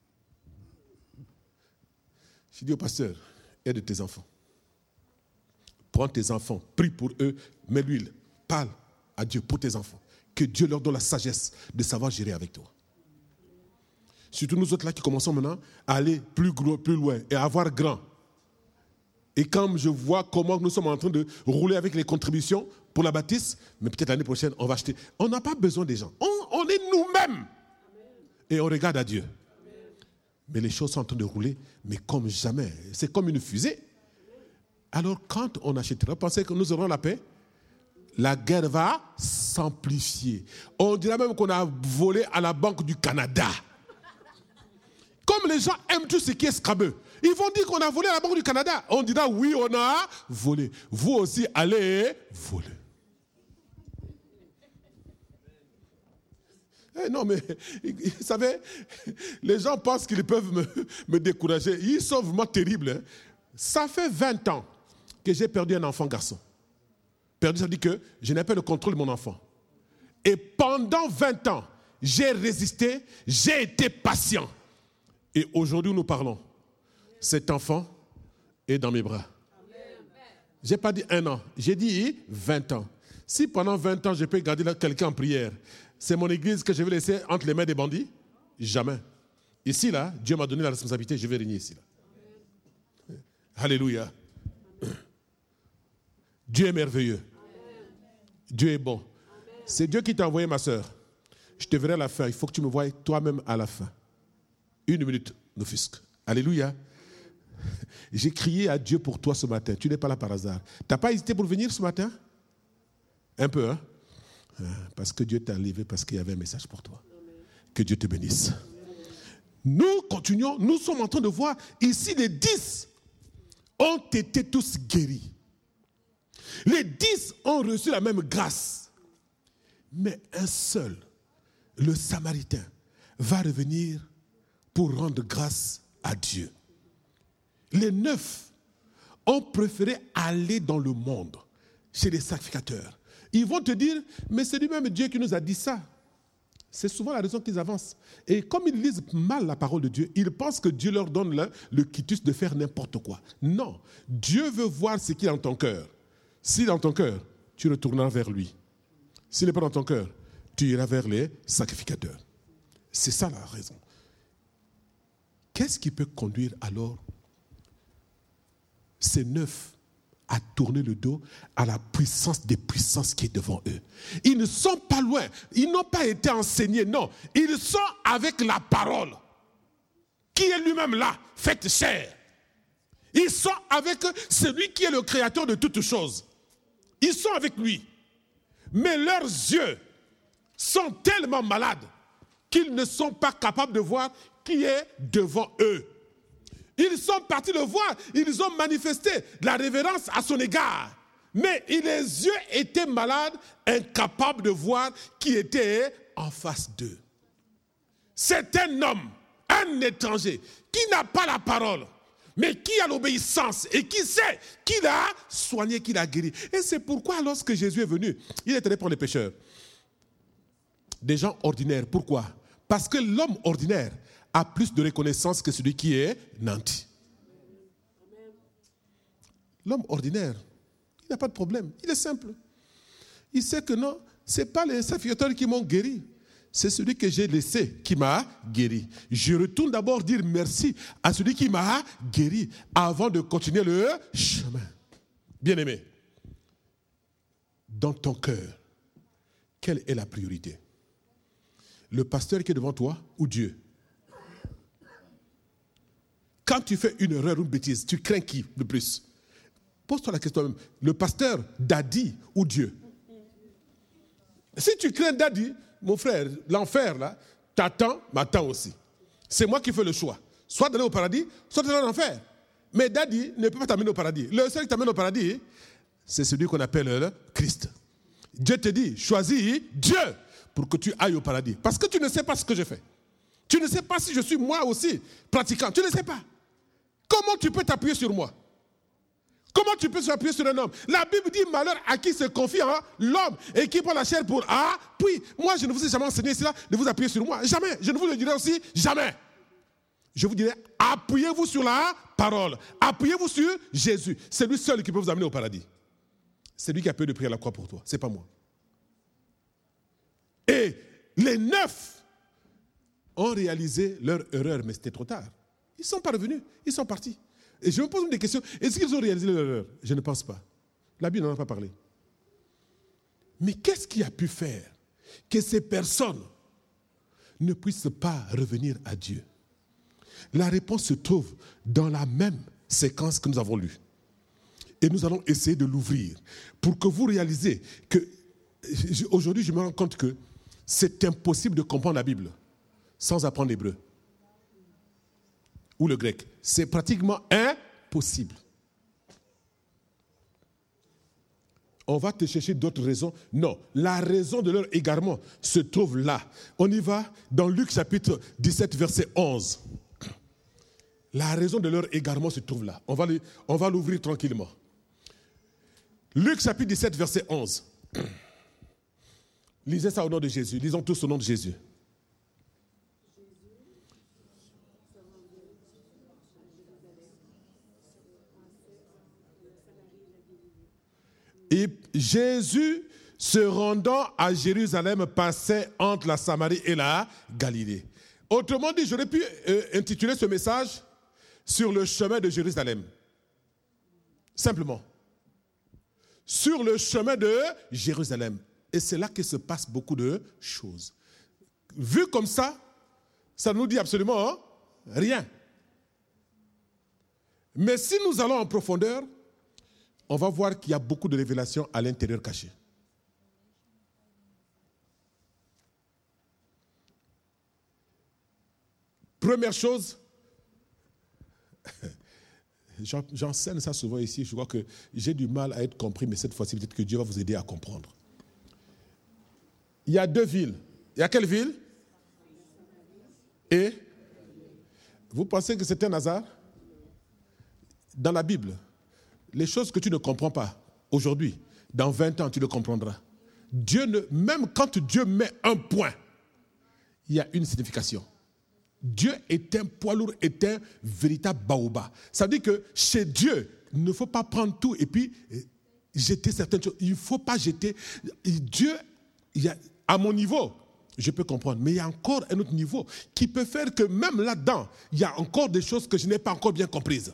J'ai dit au pasteur, aide tes enfants. Prends tes enfants, prie pour eux, mets l'huile, parle à Dieu pour tes enfants. Que Dieu leur donne la sagesse de savoir gérer avec toi. Surtout nous autres là qui commençons maintenant à aller plus gros, plus loin et à avoir grand. Et quand je vois comment nous sommes en train de rouler avec les contributions pour la bâtisse, mais peut-être l'année prochaine, on va acheter. On n'a pas besoin des gens. On, on est nous-mêmes. Et on regarde à Dieu. Mais les choses sont en train de rouler, mais comme jamais. C'est comme une fusée. Alors quand on achètera, pensez que nous aurons la paix, la guerre va s'amplifier. On dira même qu'on a volé à la Banque du Canada. Comme les gens aiment tout ce qui est scrabeux, ils vont dire qu'on a volé à la Banque du Canada. On dira oui, on a volé. Vous aussi, allez voler. Eh non, mais vous savez, les gens pensent qu'ils peuvent me, me décourager. Ils sont vraiment terribles. Hein. Ça fait vingt ans que j'ai perdu un enfant garçon. Perdu, ça veut dire que je n'ai pas le contrôle de mon enfant. Et pendant vingt ans, j'ai résisté, j'ai été patient. Et aujourd'hui, nous parlons. Cet enfant est dans mes bras. Je n'ai pas dit un an, j'ai dit vingt ans. Si pendant vingt ans, je peux garder quelqu'un en prière, c'est mon église que je vais laisser entre les mains des bandits? Jamais. Ici, là, Dieu m'a donné la responsabilité, je vais régner ici. Là. Alléluia. Dieu est merveilleux. Dieu est bon. C'est Dieu qui t'a envoyé, ma soeur. Je te verrai à la fin. Il faut que tu me voies toi-même à la fin. Une minute, n'offusque. Alléluia. J'ai crié à Dieu pour toi ce matin. Tu n'es pas là par hasard. Tu n'as pas hésité pour venir ce matin? Un peu, hein? Parce que Dieu t'a levé, parce qu'il y avait un message pour toi. Que Dieu te bénisse. Nous continuons. Nous sommes en train de voir ici les dix ont été tous guéris. Les dix ont reçu la même grâce. Mais un seul, le Samaritain, va revenir pour rendre grâce à Dieu. Les neuf ont préféré aller dans le monde, chez les sacrificateurs. Ils vont te dire, mais c'est lui-même Dieu qui nous a dit ça. C'est souvent la raison qu'ils avancent. Et comme ils lisent mal la parole de Dieu, ils pensent que Dieu leur donne le, le quitus de faire n'importe quoi. Non, Dieu veut voir ce qu'il y a dans ton cœur. S'il est dans ton cœur, tu retourneras vers lui. S'il n'est pas dans ton cœur, tu iras vers les sacrificateurs. C'est ça la raison. Qu'est-ce qui peut conduire alors ces neuf à tourner le dos à la puissance des puissances qui est devant eux? Ils ne sont pas loin. Ils n'ont pas été enseignés, non. Ils sont avec la parole, qui est lui-même là, faite chair. Ils sont avec celui qui est le créateur de toutes choses. Ils sont avec lui. Mais leurs yeux sont tellement malades qu'ils ne sont pas capables de voir qui est devant eux. Ils sont partis le voir, ils ont manifesté la révérence à son égard. Mais les yeux étaient malades, incapables de voir qui était en face d'eux. C'est un homme, un étranger, qui n'a pas la parole, mais qui a l'obéissance et qui sait qu'il a soigné, qu'il a guéri. Et c'est pourquoi lorsque Jésus est venu, il est allé prendre les pécheurs. Des gens ordinaires. Pourquoi? Parce que l'homme ordinaire a plus de reconnaissance que celui qui est nanti. L'homme ordinaire, il n'a pas de problème. Il est simple. Il sait que non, ce n'est pas les sacrificateurs qui m'ont guéri. C'est celui que j'ai laissé qui m'a guéri. Je retourne d'abord dire merci à celui qui m'a guéri avant de continuer le chemin. Bien-aimé, dans ton cœur, quelle est la priorité? Le pasteur qui est devant toi ou Dieu? Quand tu fais une erreur ou une bêtise, tu crains qui le plus? Pose-toi la question même. Le pasteur, Daddy ou Dieu? Si tu crains Daddy, mon frère, l'enfer là, t'attends, m'attends aussi. C'est moi qui fais le choix. Soit d'aller au paradis, soit d'aller en enfer. Mais Daddy ne peut pas t'amener au paradis. Le seul qui t'amène au paradis, c'est celui qu'on appelle le Christ. Dieu te dit, choisis Dieu pour que tu ailles au paradis. Parce que tu ne sais pas ce que je fais. Tu ne sais pas si je suis moi aussi pratiquant. Tu ne sais pas. Comment tu peux t'appuyer sur moi? Comment tu peux t'appuyer sur un homme? La Bible dit malheur à qui se confie hein, l'homme et qui prend la chair pour ah, puis moi je ne vous ai jamais enseigné cela de vous appuyer sur moi. Jamais. Je ne vous le dirai aussi jamais. Je vous dirai, appuyez-vous sur la parole. Appuyez-vous sur Jésus. C'est lui seul qui peut vous amener au paradis. C'est lui qui a payé de prier à la croix pour toi. C'est pas moi. Et les neuf ont réalisé leur erreur, mais c'était trop tard. Ils sont pas revenus. Ils sont partis. Et je me pose des questions. Est-ce qu'ils ont réalisé leur erreur? Je ne pense pas. La Bible n'en a pas parlé. Mais qu'est-ce qui a pu faire que ces personnes ne puissent pas revenir à Dieu? La réponse se trouve dans la même séquence que nous avons lue. Et nous allons essayer de l'ouvrir pour que vous réalisez que, aujourd'hui je me rends compte que c'est impossible de comprendre la Bible sans apprendre l'hébreu ou le grec. C'est pratiquement impossible. On va te chercher d'autres raisons. Non, la raison de leur égarement se trouve là. On y va dans Luc chapitre dix-sept, verset onze. La raison de leur égarement se trouve là. On va, on va l'ouvrir tranquillement. Luc chapitre dix-sept, verset onze. Lisez ça au nom de Jésus. Lisons tous au nom de Jésus. Et Jésus, se rendant à Jérusalem, passait entre la Samarie et la Galilée. Autrement dit, j'aurais pu euh, intituler ce message sur le chemin de Jérusalem. Simplement. Sur le chemin de Jérusalem. Et c'est là que se passent beaucoup de choses. Vu comme ça, ça ne nous dit absolument hein, rien. Mais si nous allons en profondeur, on va voir qu'il y a beaucoup de révélations à l'intérieur cachées. Première chose, j'enseigne ça souvent ici, je crois que j'ai du mal à être compris, mais cette fois-ci, peut-être que Dieu va vous aider à comprendre. Il y a deux villes. Il y a quelle ville? Et vous pensez que c'est un hasard? Dans la Bible, les choses que tu ne comprends pas aujourd'hui, dans vingt ans, tu le comprendras. Dieu ne, même quand Dieu met un point, il y a une signification. Dieu est un poids lourd, est un véritable baobab. Ça veut dire que chez Dieu, il ne faut pas prendre tout et puis jeter certaines choses. Il ne faut pas jeter. Dieu, il y a, à mon niveau, je peux comprendre, mais il y a encore un autre niveau qui peut faire que même là-dedans, il y a encore des choses que je n'ai pas encore bien comprises.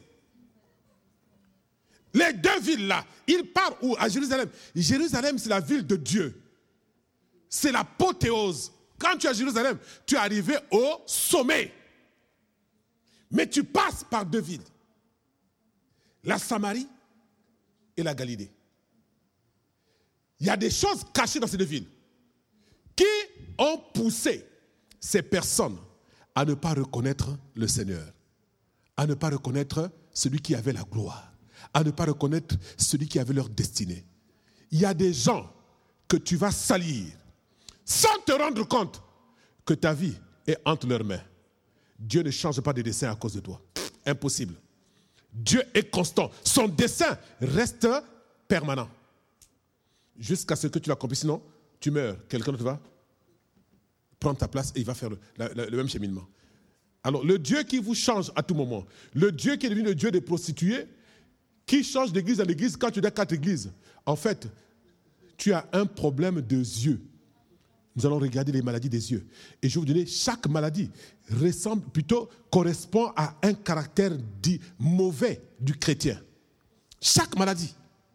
Les deux villes-là, ils partent où? À Jérusalem. Jérusalem, c'est la ville de Dieu. C'est l'apothéose. Quand tu es à Jérusalem, tu es arrivé au sommet. Mais tu passes par deux villes. La Samarie et la Galilée. Il y a des choses cachées dans ces deux villes qui ont poussé ces personnes à ne pas reconnaître le Seigneur, à ne pas reconnaître celui qui avait la gloire, à ne pas reconnaître celui qui avait leur destinée. Il y a des gens que tu vas salir sans te rendre compte que ta vie est entre leurs mains. Dieu ne change pas de dessein à cause de toi. Impossible. Dieu est constant. Son dessein reste permanent. Jusqu'à ce que tu l'accomplisses. Sinon, tu meurs. Quelqu'un d'autre va prendre ta place et il va faire le, le, le même cheminement. Alors, le Dieu qui vous change à tout moment, le Dieu qui est devenu le Dieu des prostituées, qui change d'église en église quand tu as quatre églises, en fait, tu as un problème de yeux. Nous allons regarder les maladies des yeux. Et je vais vous donner, chaque maladie ressemble, plutôt correspond à un caractère dit mauvais du chrétien. Chaque maladie.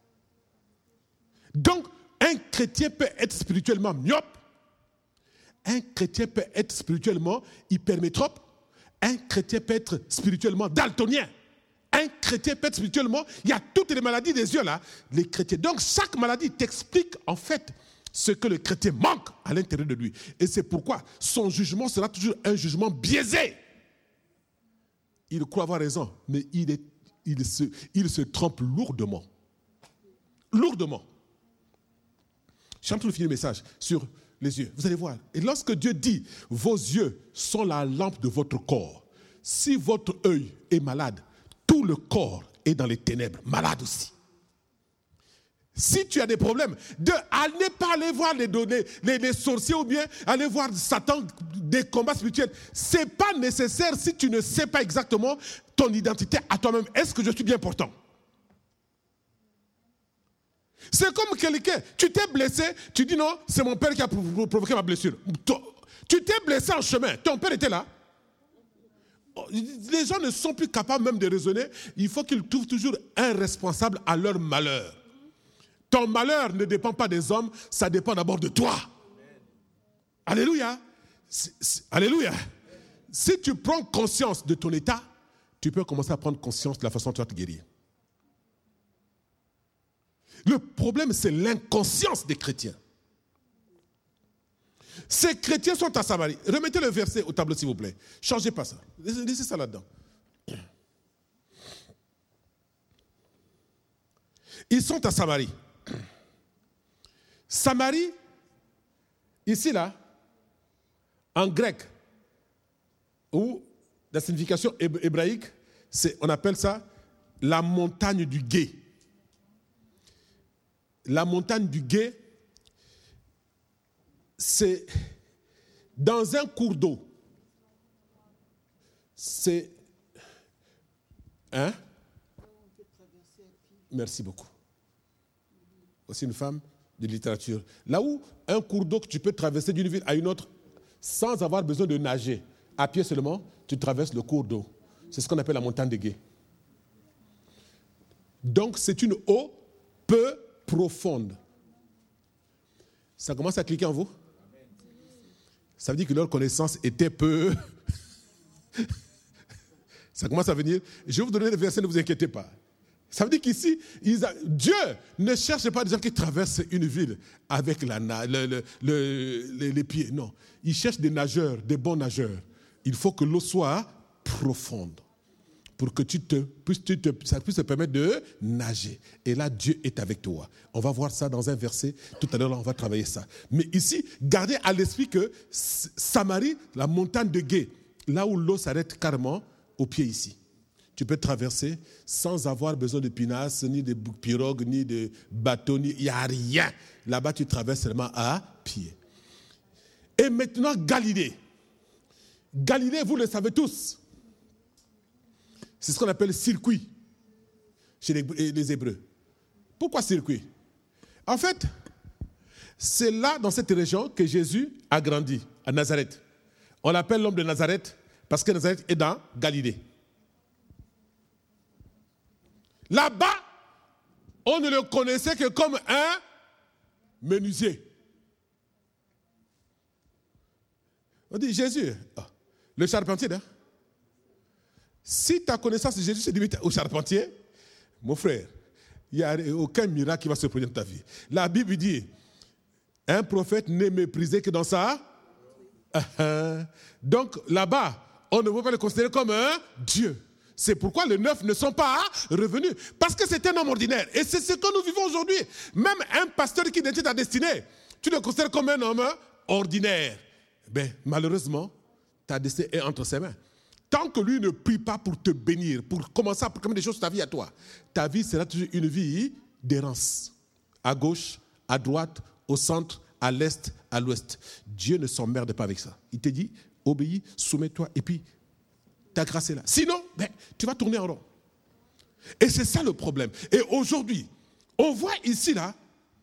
Donc, un chrétien peut être spirituellement myope, un chrétien peut être spirituellement hypermétrope, un chrétien peut être spirituellement daltonien, un chrétien peut être spirituellement, il y a toutes les maladies des yeux là, les chrétiens. Donc, chaque maladie t'explique en fait ce que le chrétien manque à l'intérieur de lui. Et c'est pourquoi son jugement sera toujours un jugement biaisé. Il croit avoir raison, mais il, est, il, se, il se trompe lourdement. Lourdement. Je suis en train de finir le message sur les yeux. Vous allez voir. Et lorsque Dieu dit, vos yeux sont la lampe de votre corps, si votre œil est malade, tout le corps est dans les ténèbres, malade aussi. Si tu as des problèmes, de allez pas aller voir les données, les, les sorciers ou bien aller voir Satan, des combats spirituels. Ce n'est pas nécessaire si tu ne sais pas exactement ton identité à toi-même. Est-ce que je suis bien portant? C'est comme quelqu'un, tu t'es blessé, tu dis non, c'est mon père qui a provoqué ma blessure. Tu t'es blessé en chemin, ton père était là. Les gens ne sont plus capables même de raisonner. Il faut qu'ils trouvent toujours un responsable à leur malheur. Ton malheur ne dépend pas des hommes, ça dépend d'abord de toi. Alléluia. C'est, c'est, alléluia. Si tu prends conscience de ton état, tu peux commencer à prendre conscience de la façon dont tu vas te guérir. Le problème, c'est l'inconscience des chrétiens. Ces chrétiens sont à Samarie. Remettez le verset au tableau, s'il vous plaît. Changez pas ça. Laissez ça là-dedans. Ils sont à Samarie. Samarie, ici là, en grec, ou la signification hébraïque, c'est, on appelle ça la montagne du guet. La montagne du guet, c'est dans un cours d'eau. C'est... Hein? Merci beaucoup. Aussi une femme de littérature. Là où un cours d'eau que tu peux traverser d'une ville à une autre sans avoir besoin de nager, à pied seulement, tu traverses le cours d'eau. C'est ce qu'on appelle la montagne de guet. Donc c'est une eau peu profonde. Ça commence à cliquer en vous? Ça veut dire que leur connaissance était peu. Ça commence à venir. Je vais vous donner le verset, ne vous inquiétez pas. Ça veut dire qu'ici, a... Dieu ne cherche pas des gens qui traversent une ville avec la na... le, le, le, les, les pieds. Non. Il cherche des nageurs, des bons nageurs. Il faut que l'eau soit profonde pour que tu te, tu te, ça puisse te permettre de nager. Et là, Dieu est avec toi. On va voir ça dans un verset. Tout à l'heure, là, on va travailler ça. Mais ici, gardez à l'esprit que Samarie, la montagne de guet, là où l'eau s'arrête carrément, au pied ici. Tu peux traverser sans avoir besoin de pinasses, ni de pirogues, ni de bateaux, il n'y a rien. Là-bas, tu traverses seulement à pied. Et maintenant, Galilée. Galilée, vous le savez tous. C'est ce qu'on appelle circuit chez les, les Hébreux. Pourquoi circuit? En fait, c'est là, dans cette région, que Jésus a grandi, à Nazareth. On l'appelle l'homme de Nazareth parce que Nazareth est dans Galilée. Là-bas, on ne le connaissait que comme un menuisier. On dit Jésus, oh, le charpentier, hein? Si ta connaissance de Jésus se limite au charpentier, mon frère, il n'y a aucun miracle qui va se produire dans ta vie. La Bible dit, un prophète n'est méprisé que dans ça. Uh-huh. Donc là-bas, on ne peut pas le considérer comme un Dieu. C'est pourquoi les neuf ne sont pas revenus. Parce que c'est un homme ordinaire. Et c'est ce que nous vivons aujourd'hui. Même un pasteur qui était ta destinée, tu le considères comme un homme ordinaire. Ben, malheureusement, ta destinée est entre ses mains. Tant que lui ne prie pas pour te bénir, pour commencer à proclamer des choses sur ta vie à toi, ta vie sera toujours une vie d'errance. À gauche, à droite, au centre, à l'est, à l'ouest. Dieu ne s'emmerde pas avec ça. Il te dit, obéis, soumets-toi, et puis ta grâce est là. Sinon, ben, tu vas tourner en rond. Et c'est ça le problème. Et aujourd'hui, on voit ici, là,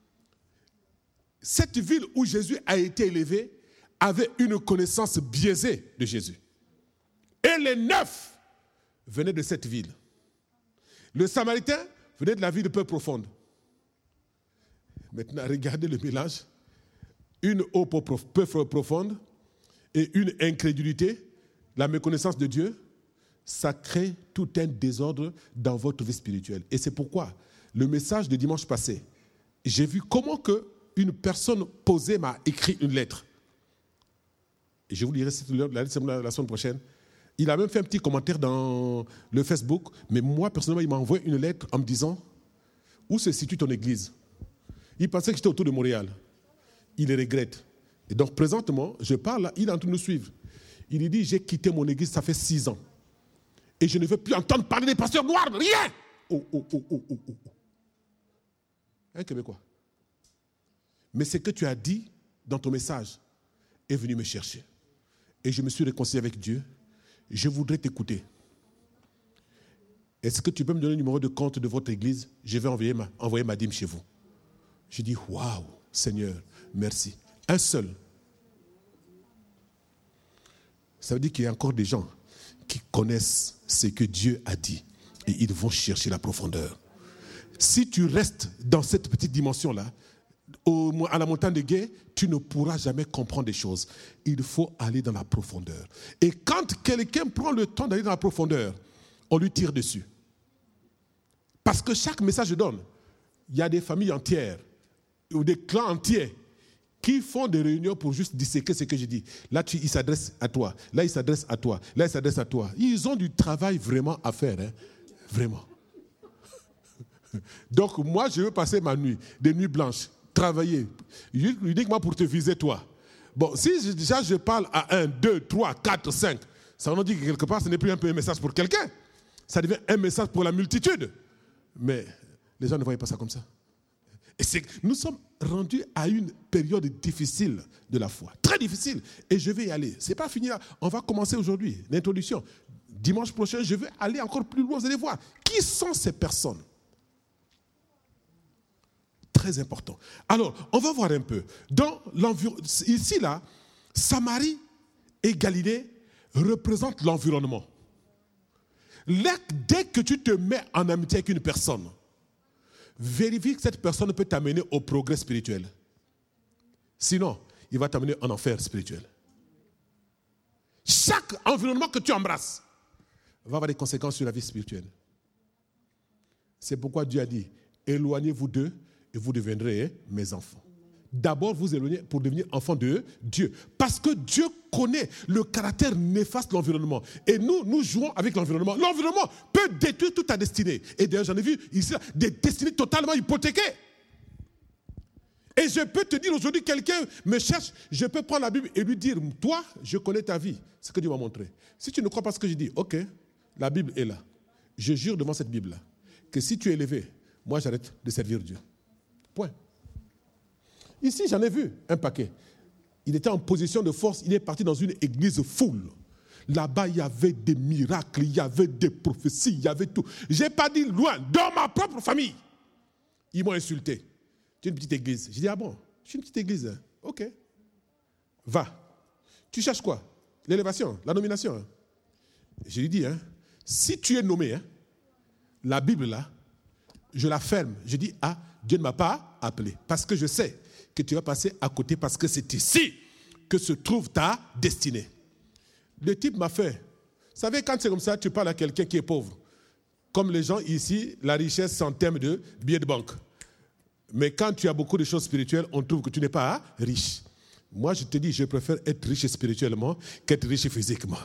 cette ville où Jésus a été élevé avait une connaissance biaisée de Jésus. Et les neuf venaient de cette ville. Le Samaritain venait de la ville peu profonde. Maintenant, regardez le mélange. Une eau peu profonde et une incrédulité, la méconnaissance de Dieu, ça crée tout un désordre dans votre vie spirituelle. Et c'est pourquoi le message de dimanche passé, j'ai vu comment que une personne posée m'a écrit une lettre. Et je vous lirai cette lettre la semaine prochaine. Il a même fait un petit commentaire dans le Facebook, mais moi, personnellement, il m'a envoyé une lettre en me disant où se situe ton église. Il pensait que j'étais autour de Montréal. Il regrette. Et donc, présentement, je parle là, il est en train de nous suivre. Il lui dit, j'ai quitté mon église, ça fait six ans. Et je ne veux plus entendre parler des pasteurs noirs, rien. Oh, oh, oh, oh, oh, oh. Un Québécois. Mais ce que tu as dit dans ton message est venu me chercher. Et je me suis réconcilié avec Dieu. Je voudrais t'écouter. Est-ce que tu peux me donner le numéro de compte de votre église? Je vais envoyer ma, envoyer ma dîme chez vous. Je dis, waouh, Seigneur, merci. Un seul. Ça veut dire qu'il y a encore des gens qui connaissent ce que Dieu a dit et ils vont chercher la profondeur. Si tu restes dans cette petite dimension-là, au, à la montagne de Gué, tu ne pourras jamais comprendre des choses. Il faut aller dans la profondeur. Et quand quelqu'un prend le temps d'aller dans la profondeur, on lui tire dessus. Parce que chaque message que je donne, il y a des familles entières ou des clans entiers qui font des réunions pour juste disséquer ce que je dis. Là, tu, ils s'adressent à toi. Là, ils s'adressent à toi. Là, ils s'adressent à toi. Ils ont du travail vraiment à faire. Hein? Vraiment. Donc, moi, je veux passer ma nuit, des nuits blanches, travailler, uniquement pour te viser toi. Bon, si je, déjà je parle à un, deux, trois, quatre, cinq, ça veut dire que quelque part, ce n'est plus un peu un message pour quelqu'un. Ça devient un message pour la multitude. Mais les gens ne voyaient pas ça comme ça. Et c'est, nous sommes rendus à une période difficile de la foi. Très difficile. Et je vais y aller. Ce n'est pas fini là. On va commencer aujourd'hui l'introduction. Dimanche prochain, je vais aller encore plus loin. Vous allez voir. Qui sont ces personnes? Très important. Alors, on va voir un peu. Dans l'environnement, ici là, Samarie et Galilée représentent l'environnement. Là, dès que tu te mets en amitié avec une personne, vérifie que cette personne peut t'amener au progrès spirituel. Sinon, il va t'amener en enfer spirituel. Chaque environnement que tu embrasses va avoir des conséquences sur la vie spirituelle. C'est pourquoi Dieu a dit, éloignez-vous d'eux et vous deviendrez mes enfants. D'abord, vous éloignez pour devenir enfant de Dieu. Parce que Dieu connaît le caractère néfaste de l'environnement. Et nous, nous jouons avec l'environnement. L'environnement peut détruire toute ta destinée. Et d'ailleurs, j'en ai vu ici des destinées totalement hypothéquées. Et je peux te dire aujourd'hui, quelqu'un me cherche, je peux prendre la Bible et lui dire, toi, je connais ta vie. C'est ce que Dieu m'a montré. Si tu ne crois pas ce que je dis, ok, la Bible est là. Je jure devant cette Bible-là que si tu es élevé, moi j'arrête de servir Dieu. Point. Ici, j'en ai vu un paquet. Il était en position de force, il est parti dans une église full. Là-bas, il y avait des miracles, il y avait des prophéties, il y avait tout. Je n'ai pas dit loin, dans ma propre famille. Ils m'ont insulté. Tu es une petite église. J'ai dit, ah bon, je suis une petite église. Hein. Ok. Va. Tu cherches quoi? L'élévation, la nomination. Hein. Je lui dis, hein, si tu es nommé, hein, la Bible là, je la ferme. Je dis, ah, Dieu ne m'a pas appelé. Parce que je sais que tu vas passer à côté parce que c'est ici que se trouve ta destinée. Le type m'a fait. Vous savez, quand c'est comme ça, tu parles à quelqu'un qui est pauvre. Comme les gens ici, la richesse, c'est en termes de billets de banque. Mais quand tu as beaucoup de choses spirituelles, on trouve que tu n'es pas riche. Moi, je te dis, je préfère être riche spirituellement qu'être riche physiquement.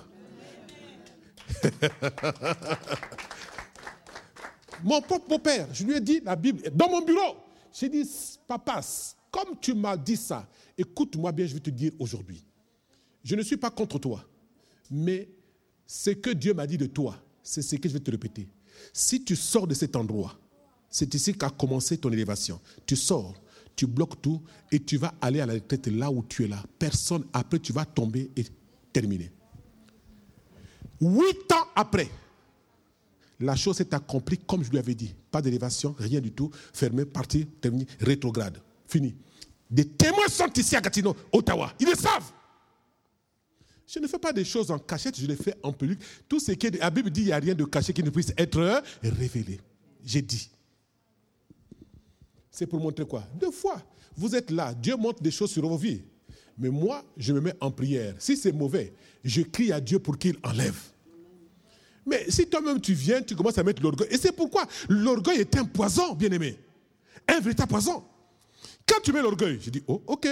Mon propre père, je lui ai dit la Bible, dans mon bureau. J'ai dit, papa, comme tu m'as dit ça, écoute-moi bien, je vais te dire aujourd'hui. Je ne suis pas contre toi, mais ce que Dieu m'a dit de toi, c'est ce que je vais te répéter. Si tu sors de cet endroit, c'est ici qu'a commencé ton élévation. Tu sors, tu bloques tout et tu vas aller à la retraite là où tu es là. Personne, après tu vas tomber et terminer. Huit ans après, la chose s'est accomplie comme je lui avais dit. Pas d'élévation, rien du tout. Fermé, parti, terminé, rétrograde. Fini. Des témoins sont ici à Gatineau, Ottawa. Ils le savent. Je ne fais pas des choses en cachette, je les fais en public. Tout ce que la Bible dit, il n'y a rien de caché qui ne puisse être révélé. J'ai dit. C'est pour montrer quoi? Deux fois. Vous êtes là, Dieu montre des choses sur vos vies. Mais moi, je me mets en prière. Si c'est mauvais, je crie à Dieu pour qu'il enlève. Mais si toi-même tu viens, tu commences à mettre l'orgueil. Et c'est pourquoi l'orgueil est un poison, bien-aimé. Un véritable poison. Quand tu mets l'orgueil, je dis, oh, ok.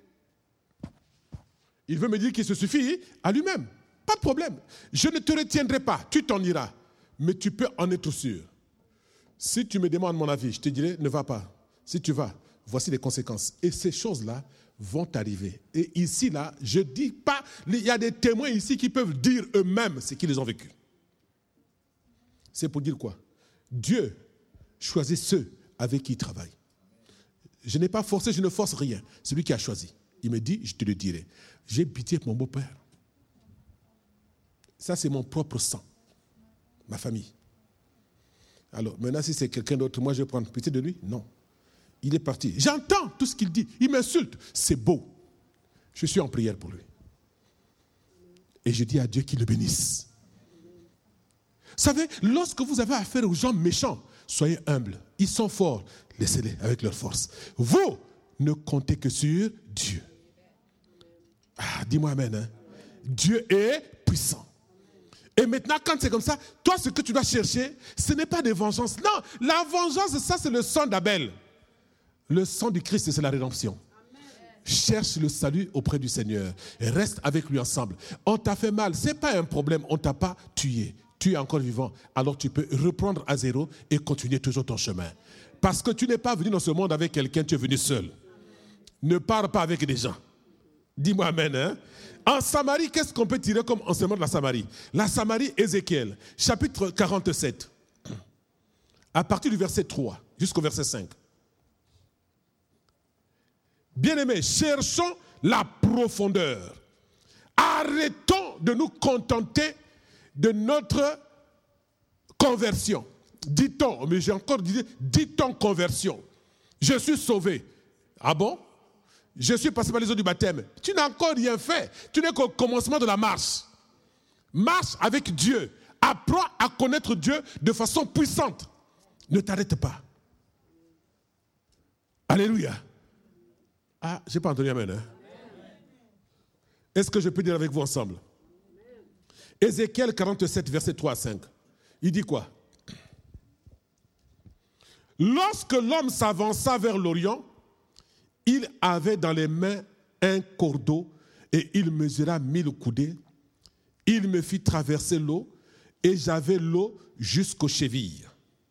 Il veut me dire qu'il se suffit à lui-même. Pas de problème. Je ne te retiendrai pas, tu t'en iras. Mais tu peux en être sûr. Si tu me demandes mon avis, je te dirai, ne va pas. Si tu vas, voici les conséquences. Et ces choses-là vont arriver. Et ici, là, je ne dis pas, il y a des témoins ici qui peuvent dire eux-mêmes ce qu'ils ont vécu. C'est pour dire quoi? Dieu choisit ceux avec qui il travaille. Je n'ai pas forcé, je ne force rien. C'est lui qui a choisi. Il me dit, je te le dirai. J'ai pitié pour mon beau-père. Ça, c'est mon propre sang. Ma famille. Alors, maintenant, si c'est quelqu'un d'autre, moi, je vais prendre pitié de lui? Non. Il est parti. J'entends tout ce qu'il dit. Il m'insulte. C'est beau. Je suis en prière pour lui. Et je dis à Dieu qu'il le bénisse. Vous savez, lorsque vous avez affaire aux gens méchants, soyez humbles. Ils sont forts. Laissez-les avec leur force. Vous ne comptez que sur Dieu. Ah, dis-moi amen. Hein? Dieu est puissant. Et maintenant, quand c'est comme ça, toi, ce que tu dois chercher, ce n'est pas des vengeances. Non, la vengeance, ça, c'est le sang d'Abel. Le sang du Christ, c'est la rédemption. Amen. Cherche le salut auprès du Seigneur. Et reste avec lui ensemble. On t'a fait mal, ce n'est pas un problème. On ne t'a pas tué. Tu es encore vivant. Alors tu peux reprendre à zéro et continuer toujours ton chemin. Parce que tu n'es pas venu dans ce monde avec quelqu'un, tu es venu seul. Ne pars pas avec des gens. Dis-moi amen. Hein? En Samarie, qu'est-ce qu'on peut tirer comme enseignement de la Samarie? La Samarie, Ézéchiel, chapitre quarante-sept. À partir du verset trois jusqu'au verset cinq. Bien-aimés, cherchons la profondeur. Arrêtons de nous contenter de notre conversion. Dit-on, mais j'ai encore dit, dit-on conversion. Je suis sauvé. Ah bon? Je suis passé par les eaux du baptême. Tu n'as encore rien fait. Tu n'es qu'au commencement de la marche. Marche avec Dieu. Apprends à connaître Dieu de façon puissante. Ne t'arrête pas. Alléluia. Ah, je n'ai pas entendu amen. Hein? Est-ce que je peux dire avec vous ensemble? Ézéchiel quarante-sept, verset trois à cinq. Il dit quoi? Lorsque l'homme s'avança vers l'Orient, il avait dans les mains un cordeau et il mesura mille coudées. Il me fit traverser l'eau et j'avais l'eau jusqu'aux chevilles.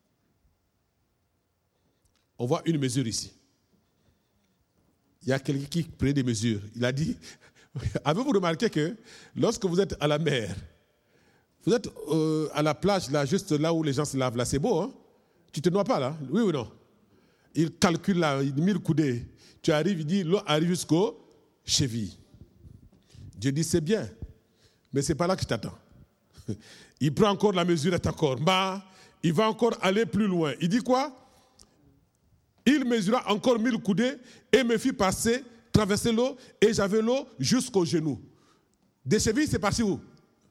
On voit une mesure ici. Il y a quelqu'un qui prenait des mesures. Il a dit, avez-vous remarqué que lorsque vous êtes à la mer, vous êtes euh, à la plage, là, juste là où les gens se lavent, là, c'est beau, hein? Tu ne te noies pas, là? Oui ou non? Il calcule là, mille coudées. Tu arrives, il dit, l'eau arrive jusqu'aux chevilles. Dieu dit, c'est bien, mais ce n'est pas là que je t'attends. Il prend encore la mesure et encore. Bah, il va encore aller plus loin. Il dit quoi? Il mesura encore mille coudées et me fit passer, traverser l'eau, et j'avais l'eau jusqu'aux genoux. Des chevilles, c'est parti où?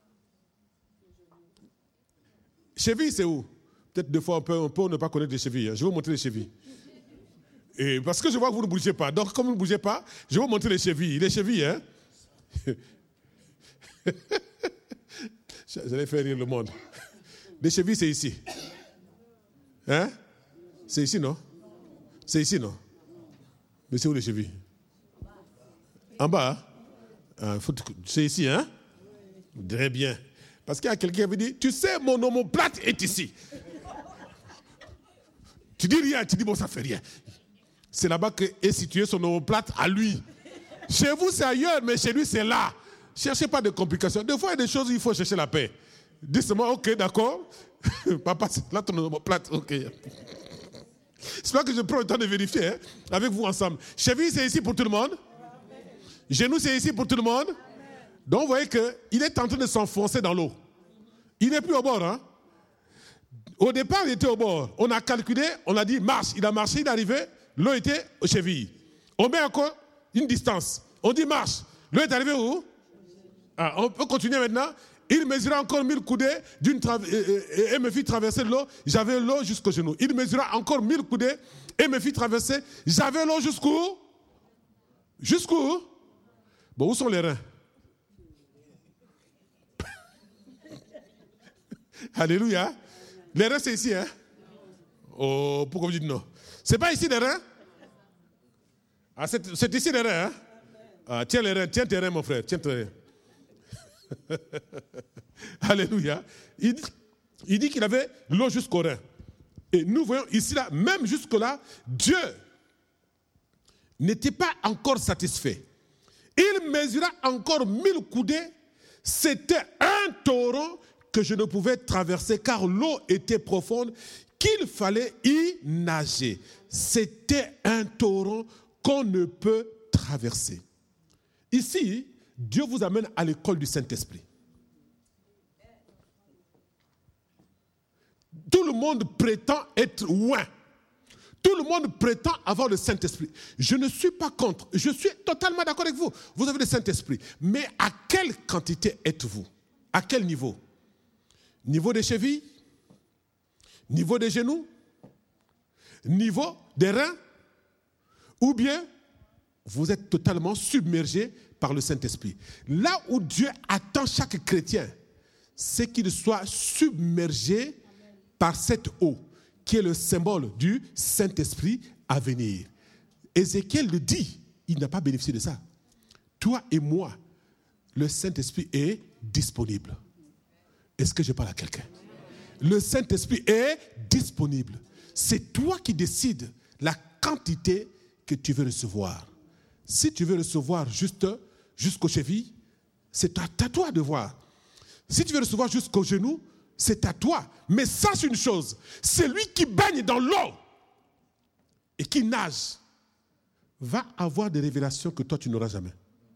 Chevilles, c'est où? Peut-être des fois, on peut, on peut ne pas connaître les chevilles. Hein. Je vais vous montrer les chevilles. Et parce que je vois que vous ne bougez pas. Donc, comme vous ne bougez pas, je vais vous montrer les chevilles. Les chevilles, hein? J'allais faire rire le monde. Les chevilles, c'est ici. Hein? C'est ici, non? C'est ici, non? Mais c'est où les chevilles? En bas, hein? C'est ici, hein? Très bien. Parce qu'il y a quelqu'un qui avait dit, tu sais, mon omoplate est ici. Tu dis rien, tu dis, bon, ça fait rien. C'est là-bas qu'est situé son omoplate à lui. Chez vous, c'est ailleurs, mais chez lui, c'est là. Cherchez pas de complications. Des fois, il y a des choses où il faut chercher la paix. Dis seulement, ok, d'accord. Papa, c'est là ton omoplate, ok. C'est pas que je prends le temps de vérifier hein, avec vous ensemble. Cheville, c'est ici pour tout le monde. Genou, c'est ici pour tout le monde. Donc, vous voyez qu'il est en train de s'enfoncer dans l'eau. Il n'est plus au bord. Hein? Au départ, il était au bord. On a calculé, on a dit marche. Il a marché, il est arrivé, l'eau était aux chevilles. On met encore une distance. On dit marche. L'eau est arrivée où? Ah, on peut continuer maintenant. Il mesura encore mille coudées d'une tra- et, et, et me fit traverser l'eau. J'avais l'eau jusqu'au genou. Il mesura encore mille coudées et me fit traverser. J'avais l'eau jusqu'où? Jusqu'où? Bon, où sont les reins? Alléluia. Les reins, c'est ici, hein? Oh, pourquoi vous dites non? C'est pas ici les reins? Ah, c'est, c'est ici les reins, hein? Ah, tiens les reins, tiens tes reins, mon frère, tiens tes reins. Alléluia. Il dit, il dit qu'il avait l'eau jusqu'au rein. Et nous voyons ici, là, même jusque-là, Dieu n'était pas encore satisfait. Il mesura encore mille coudées. C'était un torrent que je ne pouvais traverser car l'eau était profonde, qu'il fallait y nager. C'était un torrent qu'on ne peut traverser. Ici, Dieu vous amène à l'école du Saint-Esprit. Tout le monde prétend être loin. Tout le monde prétend avoir le Saint-Esprit. Je ne suis pas contre. Je suis totalement d'accord avec vous. Vous avez le Saint-Esprit. Mais à quelle quantité êtes-vous? À quel niveau? Niveau des chevilles? Niveau des genoux? Niveau des reins? Ou bien vous êtes totalement submergé par le Saint-Esprit. Là où Dieu attend chaque chrétien, c'est qu'il soit submergé par cette eau, qui est le symbole du Saint-Esprit à venir. Ézéchiel le dit, il n'a pas bénéficié de ça. Toi et moi, le Saint-Esprit est disponible. Est-ce que je parle à quelqu'un? Le Saint-Esprit est disponible. C'est toi qui décides la quantité que tu veux recevoir. Si tu veux recevoir juste jusqu'aux chevilles, c'est à toi de voir. Si tu veux recevoir jusqu'aux genoux, c'est à toi. Mais sache une chose, celui qui baigne dans l'eau et qui nage va avoir des révélations que toi tu n'auras jamais.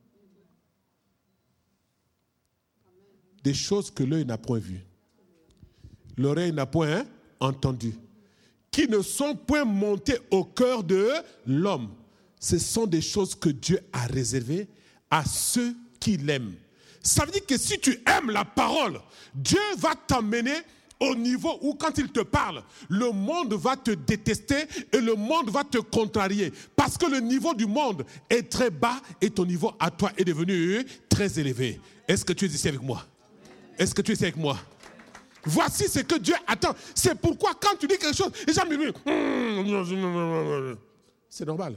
Des choses que l'œil n'a point vues, l'oreille n'a point hein, entendues, qui ne sont point montées au cœur de l'homme. Ce sont des choses que Dieu a réservées à ceux qui l'aiment. Ça veut dire que si tu aimes la parole, Dieu va t'emmener au niveau où quand il te parle, le monde va te détester et le monde va te contrarier. Parce que le niveau du monde est très bas et ton niveau à toi est devenu très élevé. Est-ce que tu es ici avec moi? Est-ce que tu es ici avec moi? Voici ce que Dieu attend. C'est pourquoi quand tu dis quelque chose, les gens me disent, c'est normal.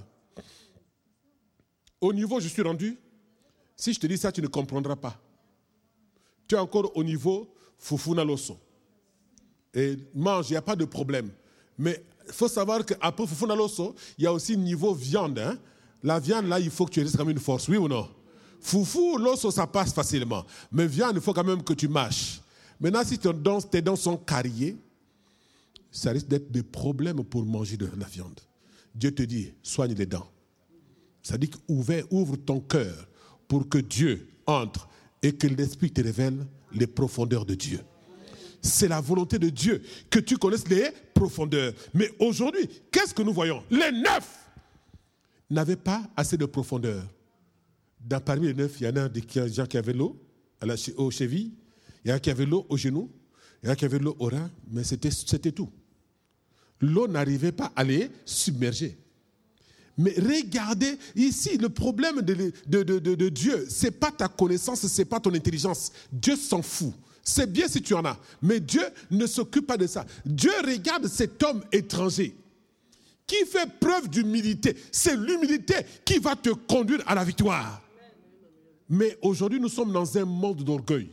Au niveau où je suis rendu, si je te dis ça, tu ne comprendras pas. Tu es encore au niveau fufuna loso. Et mange, il n'y a pas de problème. Mais il faut savoir qu'après fufuna loso, il y a aussi niveau viande. Hein? La viande, là, il faut que tu restes comme une force, oui ou non? Foufou, loso, ça passe facilement. Mais viande, il faut quand même que tu mâches. Maintenant, si tes dents, tes dents sont carriées, ça risque d'être des problèmes pour manger de la viande. Dieu te dit, soigne les dents. Ça dit qu'ouvre ouvre ton cœur pour que Dieu entre et que l'Esprit te révèle les profondeurs de Dieu. C'est la volonté de Dieu que tu connaisses les profondeurs. Mais aujourd'hui, qu'est-ce que nous voyons? Les neuf n'avaient pas assez de profondeur. Dans, parmi les neuf, il y en a des gens qui avaient l'eau aux chevilles, il y en a qui avaient l'eau aux genoux, il y en a qui avaient l'eau au rein, mais c'était, c'était tout. L'eau n'arrivait pas à les submerger. Mais regardez, ici, le problème de, de, de, de, de Dieu, ce n'est pas ta connaissance, ce n'est pas ton intelligence. Dieu s'en fout. C'est bien si tu en as, mais Dieu ne s'occupe pas de ça. Dieu regarde cet homme étranger qui fait preuve d'humilité. C'est l'humilité qui va te conduire à la victoire. Mais aujourd'hui, nous sommes dans un monde d'orgueil.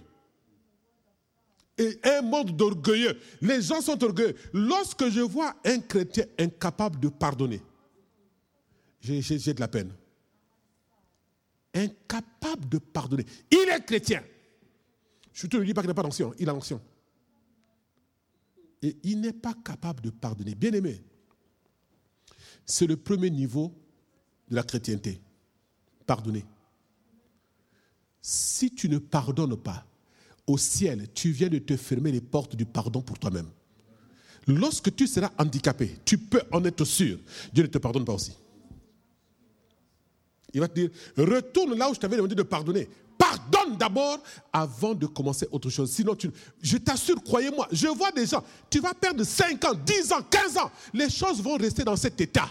Et un monde d'orgueilleux. Les gens sont orgueilleux. Lorsque je vois un chrétien incapable de pardonner, J'ai, j'ai, j'ai de la peine. Incapable de pardonner. Il est chrétien. Je ne te dis pas qu'il n'a pas d'onction. Il a l'onction. Et il n'est pas capable de pardonner. Bien aimé, c'est le premier niveau de la chrétienté. Pardonner. Si tu ne pardonnes pas, au ciel, tu viens de te fermer les portes du pardon pour toi-même. Lorsque tu seras handicapé, tu peux en être sûr, Dieu ne te pardonne pas aussi. Il va te dire, retourne là où je t'avais demandé de pardonner. Pardonne d'abord avant de commencer autre chose. Sinon, tu, je t'assure, croyez-moi, je vois des gens, tu vas perdre cinq ans, dix ans, quinze ans. Les choses vont rester dans cet état.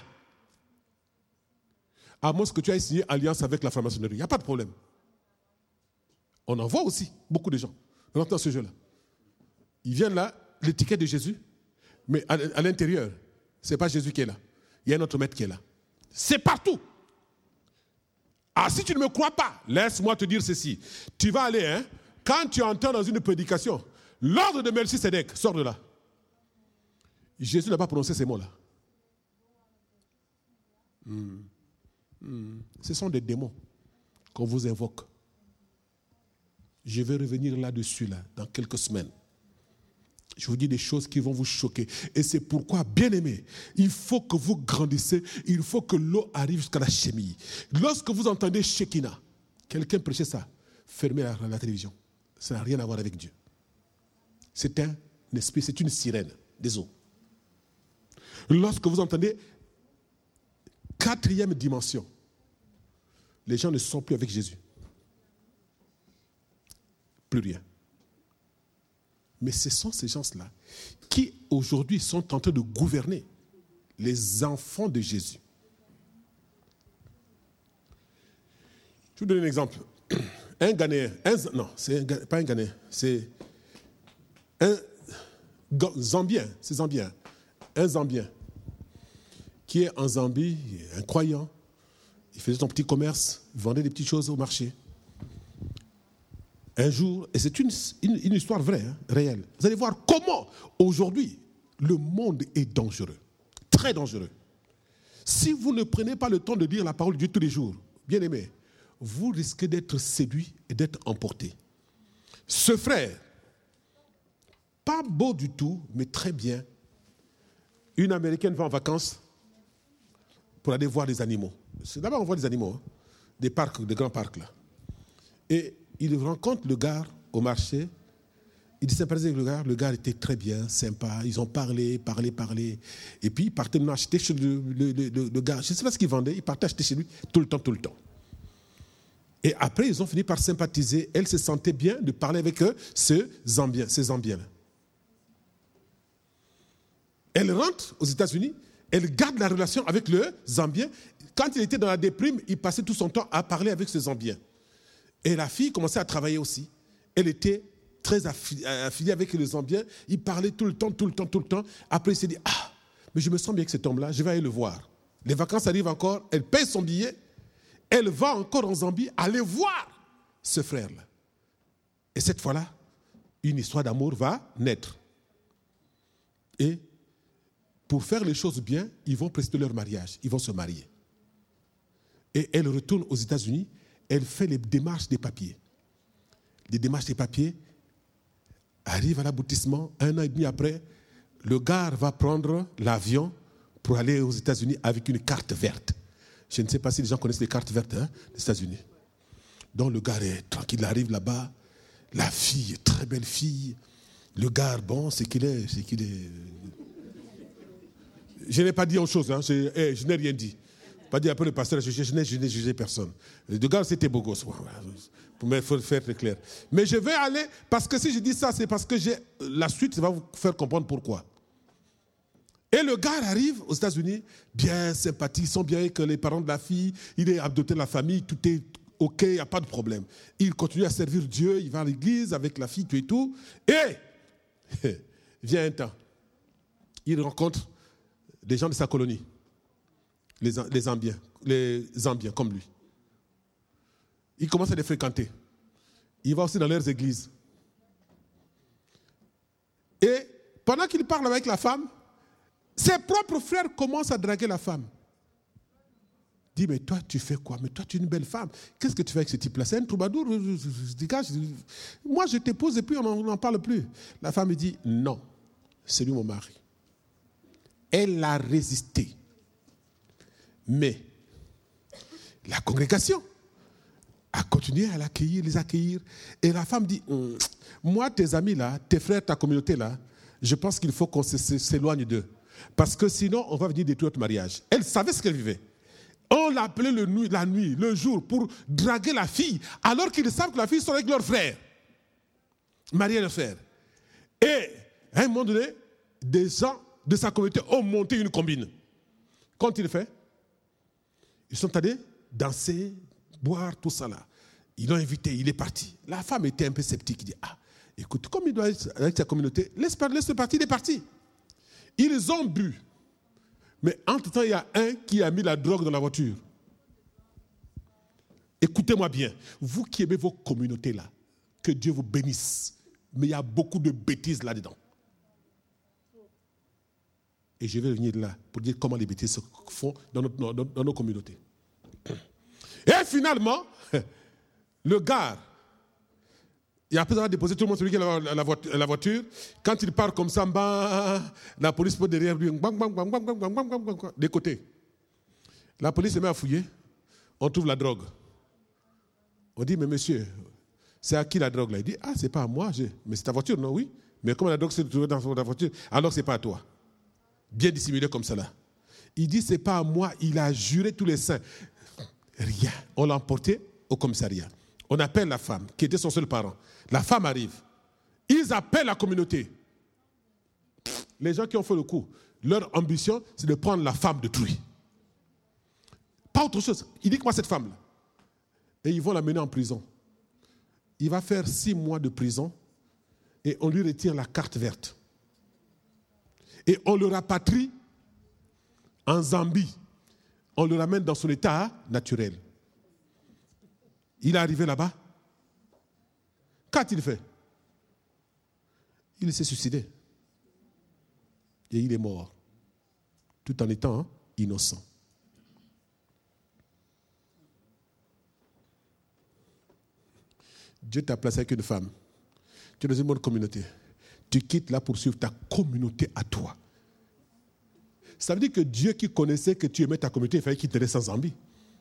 À moins que tu aies signé alliance avec la franc-maçonnerie. Il n'y a pas de problème. On en voit aussi beaucoup de gens. On entend ce jeu-là. Ils viennent là, l'étiquette de Jésus, mais à, à l'intérieur, ce n'est pas Jésus qui est là. Il y a un autre maître qui est là. C'est partout. Ah, si tu ne me crois pas, laisse-moi te dire ceci. Tu vas aller, hein, quand tu entends dans une prédication, l'ordre de Melchisédek, sors de là. Jésus n'a pas prononcé ces mots-là. Hmm. Hmm. Ce sont des démons qu'on vous invoque. Je vais revenir là-dessus là, dans quelques semaines. Je vous dis des choses qui vont vous choquer. Et c'est pourquoi, bien-aimés, il faut que vous grandissez. Il faut que l'eau arrive jusqu'à la chémille. Lorsque vous entendez Shekinah, quelqu'un prêchait ça, fermez la, la télévision. Ça n'a rien à voir avec Dieu. C'est un esprit, c'est une sirène des eaux. Lorsque vous entendez quatrième dimension, les gens ne sont plus avec Jésus. Plus rien. Mais ce sont ces gens-là qui aujourd'hui sont en train de gouverner les enfants de Jésus. Je vous donne un exemple. Un Ghanéen, un, non, c'est un, pas un Ghanéen, c'est un Zambien, c'est Zambien, un Zambien qui est en Zambie, un croyant, il faisait son petit commerce, il vendait des petites choses au marché. Un jour, et c'est une, une, une histoire vraie, hein, réelle, vous allez voir comment aujourd'hui le monde est dangereux, très dangereux. Si vous ne prenez pas le temps de dire la parole de Dieu tous les jours, bien aimé, vous risquez d'être séduit et d'être emporté. Ce frère, pas beau du tout, mais très bien, une Américaine va en vacances pour aller voir les animaux. C'est d'abord on voit les animaux, hein, des parcs, des grands parcs là. Et il rencontre le gars au marché. Il sympathise avec le gars. Le gars était très bien, sympa. Ils ont parlé, parlé, parlé. Et puis, il partait maintenant acheter chez le, le, le, le gars. Je ne sais pas ce qu'il vendait. Il partait acheter chez lui tout le temps, tout le temps. Et après, ils ont fini par sympathiser. Elle se sentait bien de parler avec eux, ces Zambiens, ces Zambiens-là. Elle rentre aux États-Unis. Elle garde la relation avec le Zambien. Quand il était dans la déprime, il passait tout son temps à parler avec ce Zambien. Et la fille commençait à travailler aussi. Elle était très affiliée avec les Zambiens. Il parlait tout le temps, tout le temps, tout le temps. Après, il s'est dit, ah, mais je me sens bien avec cet homme-là, je vais aller le voir. Les vacances arrivent encore, elle paye son billet. Elle va encore en Zambie aller voir ce frère-là. Et cette fois-là, une histoire d'amour va naître. Et pour faire les choses bien, ils vont précéder leur mariage. Ils vont se marier. Et elle retourne aux États-Unis. Elle fait les démarches des papiers. Les démarches des papiers arrivent à l'aboutissement. Un an et demi après, le gars va prendre l'avion pour aller aux États-Unis avec une carte verte. Je ne sais pas si les gens connaissent les cartes vertes, hein, des États-Unis. Donc le gars est tranquille, il arrive là-bas. La fille, très belle fille. Le gars, bon, c'est qu'il est, c'est qu'il est. Je n'ai pas dit autre chose, hein, je, eh, je n'ai rien dit. Pas dit après le pasteur, je, je, je n'ai jugé personne. Le gars, c'était beau gosse. Pour me faire très clair. Mais je vais aller, parce que si je dis ça, c'est parce que j'ai la suite, ça va vous faire comprendre pourquoi. Et le gars arrive aux États-Unis, bien sympathique, ils sont bien avec les parents de la fille, il est adopté de la famille, tout est OK, il n'y a pas de problème. Il continue à servir Dieu, il va à l'église avec la fille, tout et tout. Et, vient un temps, il rencontre des gens de sa colonie. Les, les Zambiens, les Zambiens comme lui. Il commence à les fréquenter. Il va aussi dans leurs églises. Et pendant qu'il parle avec la femme, ses propres frères commencent à draguer la femme. Il dit, mais toi, tu fais quoi? Mais toi, tu es une belle femme. Qu'est-ce que tu fais avec ce type-là? C'est un troubadour. Je dégage. Moi, je t'épouse et puis on n'en parle plus. La femme dit, non, c'est lui mon mari. Elle a résisté. Mais la congrégation a continué à l'accueillir, les accueillir. Et la femme dit, hm, moi, tes amis là, tes frères, ta communauté là, je pense qu'il faut qu'on s'éloigne d'eux. Parce que sinon, on va venir détruire notre mariage. Elle savait ce qu'elle vivait. On l'appelait le nuit, la nuit, le jour, pour draguer la fille, alors qu'ils savent que la fille sort avec leur frère. Marier leur frère. Et, à un moment donné, des gens de sa communauté ont monté une combine. Quand il fait, ils sont allés danser, boire, tout ça là. Ils l'ont invité, il est parti. La femme était un peu sceptique. Il dit, ah, écoute, comme il doit être avec sa communauté, laisse, laisse partir, il est parti. Ils ont bu. Mais entre-temps, il y a un qui a mis la drogue dans la voiture. Écoutez-moi bien. Vous qui aimez vos communautés là, que Dieu vous bénisse. Mais il y a beaucoup de bêtises là-dedans. Et je vais venir là pour dire comment les bêtises se font dans, notre, dans, dans nos communautés. Et finalement, le gars, et après avoir déposé tout le monde, celui qui a la, la, voiture, la voiture, quand il part comme ça, bah, la police peut derrière lui, bang, bang, bang, bang, bang, bang, bang, bang, bang, des côtés. La police se met à fouiller, on trouve la drogue. On dit, mais monsieur, c'est à qui la drogue là? Il dit, ah, c'est pas à moi, je... mais c'est ta voiture, non? Oui. Mais comme la drogue s'est retrouvée dans ta voiture, alors c'est pas à toi. Bien dissimulé comme ça là. Il dit, c'est pas à moi, il a juré tous les saints. Rien. On l'a emporté au commissariat. On appelle la femme, qui était son seul parent. La femme arrive. Ils appellent la communauté. Les gens qui ont fait le coup, leur ambition, c'est de prendre la femme de Trouy. Pas autre chose. Il dit que moi, cette femme-là. Et ils vont la mener en prison. Il va faire six mois de prison et on lui retire la carte verte. Et on le rapatrie en Zambie. On le ramène dans son état naturel. Il est arrivé là-bas. Qu'a-t-il fait? Il s'est suicidé. Et il est mort. Tout en étant hein, innocent. Dieu t'a placé avec une femme. Tu es dans une bonne communauté. Tu quittes là pour suivre ta communauté à toi. Ça veut dire que Dieu qui connaissait que tu aimais ta communauté, il fallait qu'il te laisse en Zambie.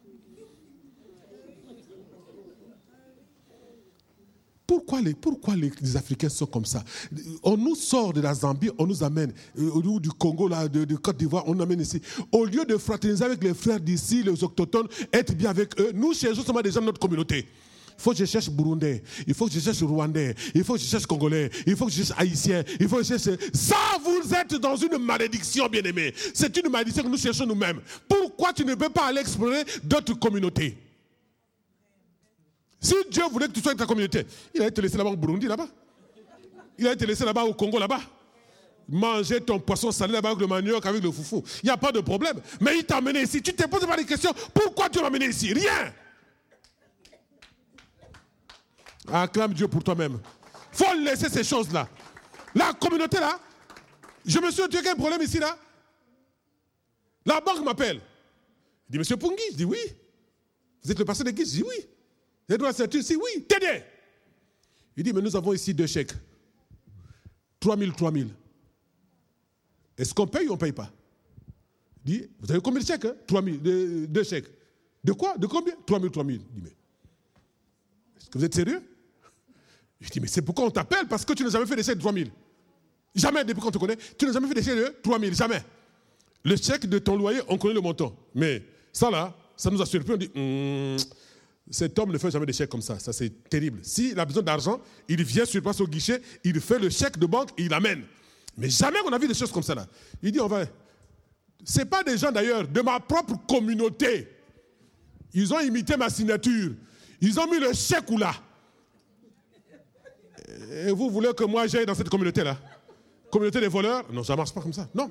Pourquoi les, pourquoi les, les Africains sont comme ça? On nous sort de la Zambie, on nous amène, ou du Congo, là, de, de Côte d'Ivoire, on nous amène ici. Au lieu de fraterniser avec les frères d'ici, les autochtones, être bien avec eux, nous cherchons seulement des gens de notre communauté. Il faut que je cherche Burundais, il faut que je cherche Rwandais, il faut que je cherche Congolais, il faut que je cherche Haïtien, il faut que je cherche... Ça, vous êtes dans une malédiction, bien-aimés. C'est une malédiction que nous cherchons nous-mêmes. Pourquoi tu ne peux pas aller explorer d'autres communautés? Si Dieu voulait que tu sois avec ta communauté, il allait te laisser là-bas au Burundi, là-bas. Il allait te laisser là-bas au Congo, là-bas. Manger ton poisson salé là-bas avec le manioc, avec le foufou. Il n'y a pas de problème. Mais il t'a amené ici. Tu ne te poses pas des questions. Pourquoi Dieu m'a amené ici? Rien. Acclame Dieu pour toi-même. Il faut laisser ces choses-là. La communauté là, je me suis dit qu'il y a un problème ici là. La banque m'appelle. Il dit, monsieur Pungi, je dis oui. Vous êtes le pasteur d'église? Je dis oui. Vous êtes dans la ceinture? Si oui. T'aider. Il dit, mais nous avons ici deux chèques. trois mille, trois mille. Est-ce qu'on paye ou on ne paye pas? Il dit, vous avez combien de chèques? Hein? trois mille, deux, deux chèques. De quoi? De combien? trois mille, trois mille. Il dit, mais est-ce que vous êtes sérieux? Je dis, mais c'est pourquoi on t'appelle, parce que tu n'as jamais fait des chèques de trois mille. Jamais, depuis qu'on te connaît, tu n'as jamais fait des chèques de trois mille, jamais. Le chèque de ton loyer, on connaît le montant. Mais ça là, ça nous a surpris, on dit, hm, cet homme ne fait jamais des chèques comme ça, ça c'est terrible. S'il a besoin d'argent, il vient sur place au guichet, il fait le chèque de banque et il l'amène. Mais jamais on a vu des choses comme ça là. Il dit, on va... Ce n'est pas des gens d'ailleurs, de ma propre communauté. Ils ont imité ma signature. Ils ont mis le chèque ou là. Et vous voulez que moi j'aille dans cette communauté-là? Communauté des voleurs? Non, ça ne marche pas comme ça. Non.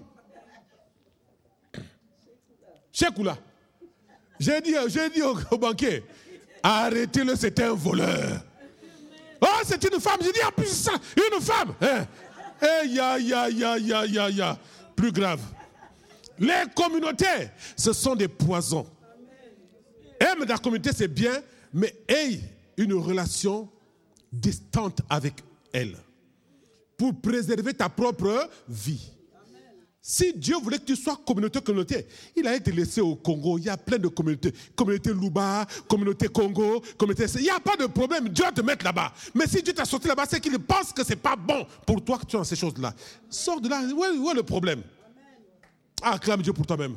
Chèque ou là? J'ai dit, j'ai dit au, au banquier, arrêtez-le, c'est un voleur. Oh, c'est une femme. J'ai dit, ah, plus ça, une femme. Hein? Eh, ya, ya, ya, ya, ya, ya. Plus grave. Les communautés, ce sont des poisons. Aime la communauté, c'est bien, mais aie une relation distante avec elle pour préserver ta propre vie. Si Dieu voulait que tu sois communauté, communauté, il a été laissé au Congo. Il y a plein de communautés. Communauté Luba, communauté Congo, communauté... Il n'y a pas de problème. Dieu va te mettre là-bas. Mais si Dieu t'a sorti là-bas, c'est qu'il pense que ce n'est pas bon pour toi que tu as ces choses-là. Sors de là. Où est, où est le problème? Ah, acclame Dieu pour toi-même.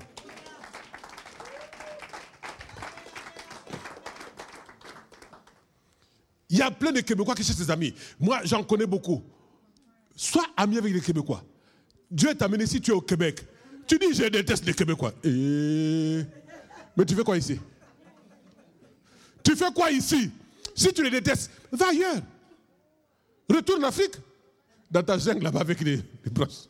Il y a plein de Québécois qui cherchent ses amis. Moi, j'en connais beaucoup. Sois ami avec les Québécois. Dieu t'a amené ici, tu es au Québec. Tu dis, je déteste les Québécois. Et... Mais tu fais quoi ici? Tu fais quoi ici? Si tu les détestes, va ailleurs. Retourne en Afrique. Dans ta jungle là-bas avec les, les branches.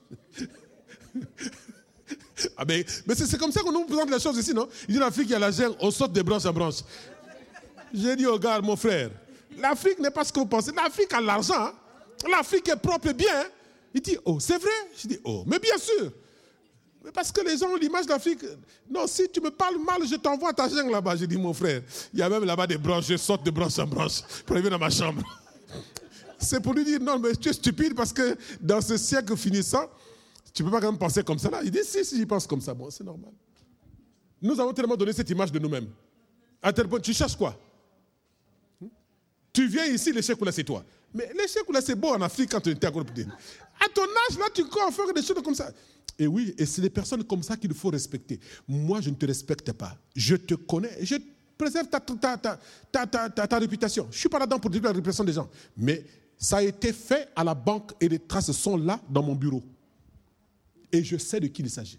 Ah mais mais c'est, c'est comme ça qu'on nous présente les choses ici, non? Il dit, l'Afrique, il y a la jungle, on saute de branche en branche. J'ai dit au gars, mon frère, l'Afrique n'est pas ce que vous pensez. L'Afrique a l'argent. Hein? L'Afrique est propre et bien. Hein? Il dit, oh, c'est vrai? Je dis, oh, mais bien sûr. Parce que les gens ont l'image d'Afrique. Non, si tu me parles mal, je t'envoie à ta jungle là-bas. J'ai dit, mon frère, il y a même là-bas des branches, je saute de branche en branche pour arriver dans ma chambre. C'est pour lui dire, non, mais tu es stupide parce que dans ce siècle finissant, tu ne peux pas quand même penser comme ça là. Il dit, si, si, j'y pense comme ça. Bon, c'est normal. Nous avons tellement donné cette image de nous-mêmes. À tel point, tu cherches quoi? Tu viens ici, l'échec ou là, c'est toi. Mais l'échec ou là, c'est beau en Afrique quand tu étais à côté. À ton âge, là, tu crois en faire des choses comme ça. Et oui, et c'est des personnes comme ça qu'il faut respecter. Moi, je ne te respecte pas. Je te connais. Je préserve ta, ta, ta, ta, ta, ta, ta réputation. Je ne suis pas là-dedans pour détruire la réputation des gens. Mais ça a été fait à la banque et les traces sont là dans mon bureau. Et je sais de qui il s'agit.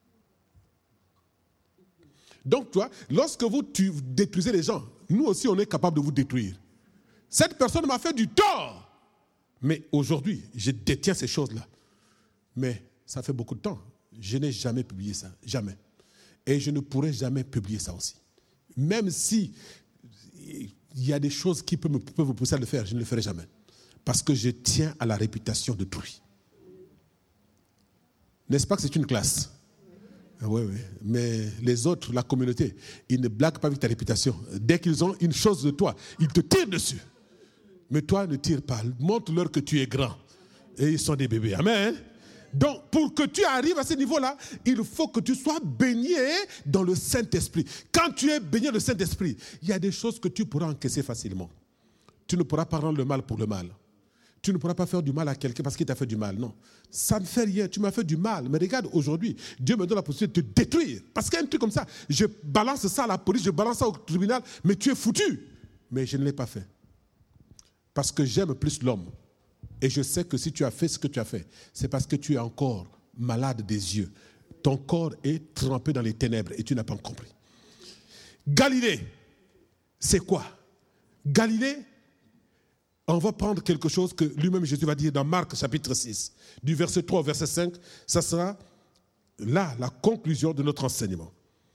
Donc, toi, lorsque vous tu détruisez les gens, nous aussi, on est capable de vous détruire. Cette personne m'a fait du tort. Mais aujourd'hui, je détiens ces choses-là. Mais ça fait beaucoup de temps. Je n'ai jamais publié ça. Jamais. Et je ne pourrai jamais publier ça aussi. Même si il y a des choses qui peuvent me, peuvent me pousser à le faire, je ne le ferai jamais. Parce que je tiens à la réputation de d'autrui. N'est-ce pas que c'est une classe? Oui, oui. Mais les autres, la communauté, ils ne blaguent pas avec ta réputation. Dès qu'ils ont une chose de toi, ils te tirent dessus. Mais toi, ne tire pas. Montre-leur que tu es grand. Et ils sont des bébés. Amen. Donc, pour que tu arrives à ce niveau-là, il faut que tu sois baigné dans le Saint-Esprit. Quand tu es baigné dans le Saint-Esprit, il y a des choses que tu pourras encaisser facilement. Tu ne pourras pas rendre le mal pour le mal. Tu ne pourras pas faire du mal à quelqu'un parce qu'il t'a fait du mal. Non. Ça ne fait rien. Tu m'as fait du mal. Mais regarde, aujourd'hui, Dieu me donne la possibilité de te détruire. Parce qu'il y a un truc comme ça. Je balance ça à la police, je balance ça au tribunal, mais tu es foutu. Mais je ne l'ai pas fait. Parce que j'aime plus l'homme. Et je sais que si tu as fait ce que tu as fait, c'est parce que tu es encore malade des yeux. Ton corps est trempé dans les ténèbres et tu n'as pas compris. Galilée, c'est quoi? Galilée, on va prendre quelque chose que lui-même Jésus va dire dans Marc chapitre six, du verset trois au verset cinq. Ça sera là la conclusion de notre enseignement.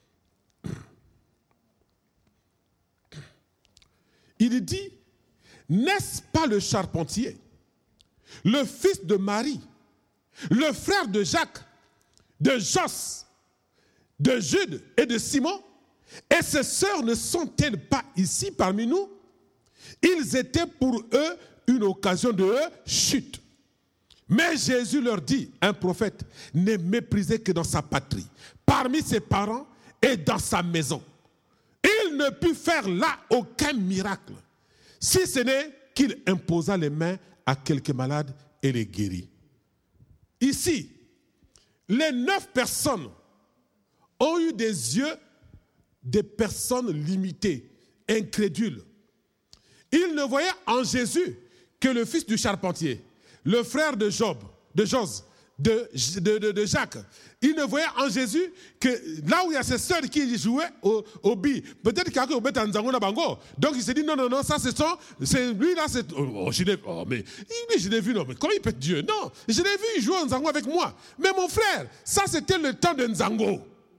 Il dit, n'est-ce pas le charpentier, le fils de Marie, le frère de Jacques, de Jos, de Jude et de Simon? Et ses sœurs ne sont-elles pas ici parmi nous? Ils étaient pour eux une occasion de chute. Mais Jésus leur dit, un prophète n'est méprisé que dans sa patrie, parmi ses parents et dans sa maison. Il ne put faire là aucun miracle, si ce n'est qu'il imposa les mains à quelques malades et les guérit. Ici, les neuf personnes ont eu des yeux des personnes limitées, incrédules. Ils ne voyaient en Jésus que le fils du charpentier, le frère de Job, de Jos, de, de, de, de Jacques. Ils ne voyaient en Jésus que là où il y a ces sœurs qui jouaient au, au bi, peut-être qu'il y a que au Betanzango na Bango. Donc il s'est dit non, non, non, ça c'est son, c'est lui là, c'est. Oh, je l'ai, oh, mais je l'ai vu, non, mais comment il peut être Dieu? Non, je l'ai vu, il jouait au Nzango avec moi. Mais mon frère, ça c'était le temps de Nzango.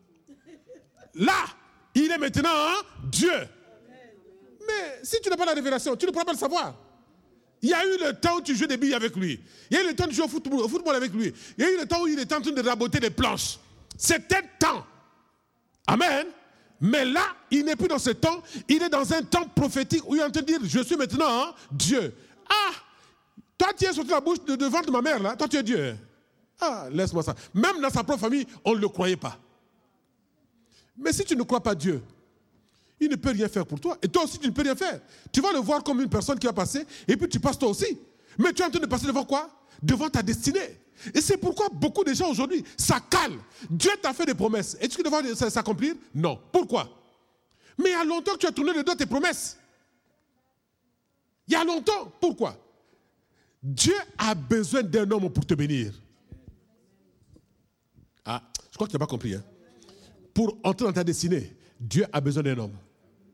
Là, il est maintenant hein, Dieu. Mais si tu n'as pas la révélation, tu ne pourras pas le savoir. Il y a eu le temps où tu jouais des billes avec lui. Il y a eu le temps où tu jouais au football, au football avec lui. Il y a eu le temps où il était en train de raboter des planches. C'était temps. Amen. Mais là, il n'est plus dans ce temps. Il est dans un temps prophétique où il est en train de dire, je suis maintenant hein, Dieu. Ah, toi tu es sorti la bouche de, de ventre de ma mère là. Toi tu es Dieu. Ah, laisse-moi ça. Même dans sa propre famille, on ne le croyait pas. Mais si tu ne crois pas Dieu, il ne peut rien faire pour toi. Et toi aussi, tu ne peux rien faire. Tu vas le voir comme une personne qui va passer, et puis tu passes toi aussi. Mais tu es en train de passer devant quoi? Devant ta destinée. Et c'est pourquoi beaucoup de gens aujourd'hui, ça cale. Dieu t'a fait des promesses. Est-ce que tu devras s'accomplir? Non. Pourquoi? Mais il y a longtemps que tu as tourné le dos à tes promesses. Il y a longtemps. Pourquoi? Dieu a besoin d'un homme pour te bénir. Ah, je crois que tu n'as pas compris. Hein? Pour entrer dans ta destinée, Dieu a besoin d'un homme.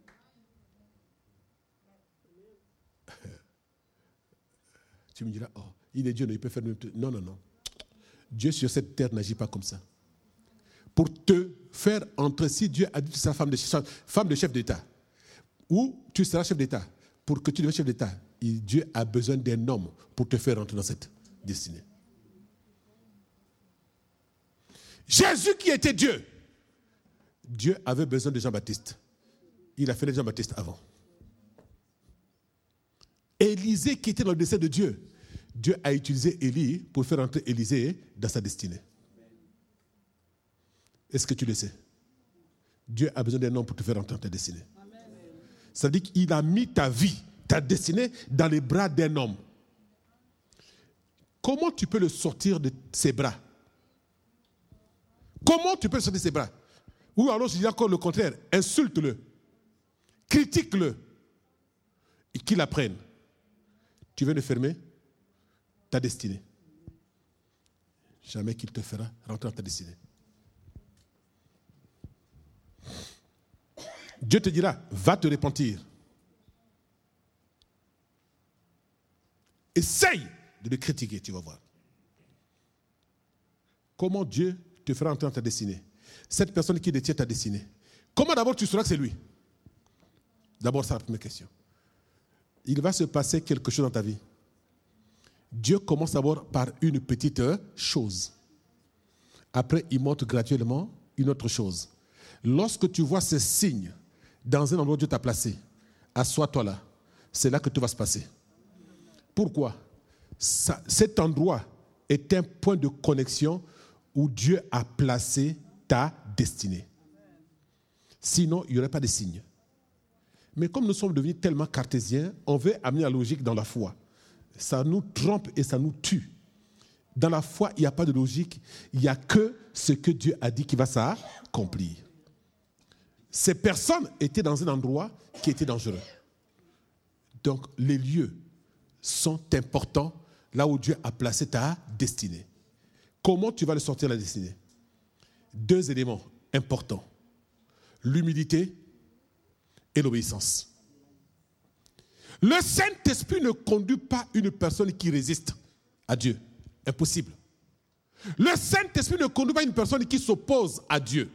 Tu me diras, oh, il est Dieu, il peut faire... Non, non, non. Dieu sur cette terre n'agit pas comme ça. Pour te faire entrer, si Dieu a dit que tu seras femme de, femme de chef d'État, ou tu seras chef d'État, pour que tu deviennes chef d'État, Dieu a besoin d'un homme pour te faire entrer dans cette destinée. Jésus qui était Dieu. Dieu avait besoin de Jean-Baptiste. Il a fait Jean-Baptiste avant. Élisée qui était dans le dessein de Dieu. Dieu a utilisé Élie pour faire entrer Élisée dans sa destinée. Est-ce que tu le sais? Dieu a besoin d'un homme pour te faire entrer dans ta destinée. Ça veut dire qu'il a mis ta vie, ta destinée, dans les bras d'un homme. Comment tu peux le sortir de ses bras? Comment tu peux le sortir de ses bras? Ou alors, je dis encore le contraire, insulte-le, critique-le, et qu'il apprenne. Tu veux le fermer? Ta destinée. Jamais qu'il te fera rentrer dans ta destinée. Dieu te dira, va te repentir. Essaye de le critiquer, tu vas voir. Comment Dieu te fera entrer dans ta destinée? Cette personne qui détient ta destinée. Comment d'abord tu sauras que c'est lui? D'abord, c'est la première question. Il va se passer quelque chose dans ta vie. Dieu commence d'abord par une petite chose. Après, il montre graduellement une autre chose. Lorsque tu vois ces signes dans un endroit où Dieu t'a placé, assois-toi là. C'est là que tout va se passer. Pourquoi? Ça, cet endroit est un point de connexion où Dieu a placé ta destinée. Sinon, il n'y aurait pas de signes. Mais comme nous sommes devenus tellement cartésiens, on veut amener la logique dans la foi. Ça nous trompe et ça nous tue. Dans la foi, il n'y a pas de logique. Il n'y a que ce que Dieu a dit qui va s'accomplir. Ces personnes étaient dans un endroit qui était dangereux. Donc, les lieux sont importants là où Dieu a placé ta destinée. Comment tu vas le sortir de la destinée? Deux éléments importants. L'humilité et l'obéissance. Le Saint-Esprit ne conduit pas une personne qui résiste à Dieu. Impossible. Le Saint-Esprit ne conduit pas une personne qui s'oppose à Dieu.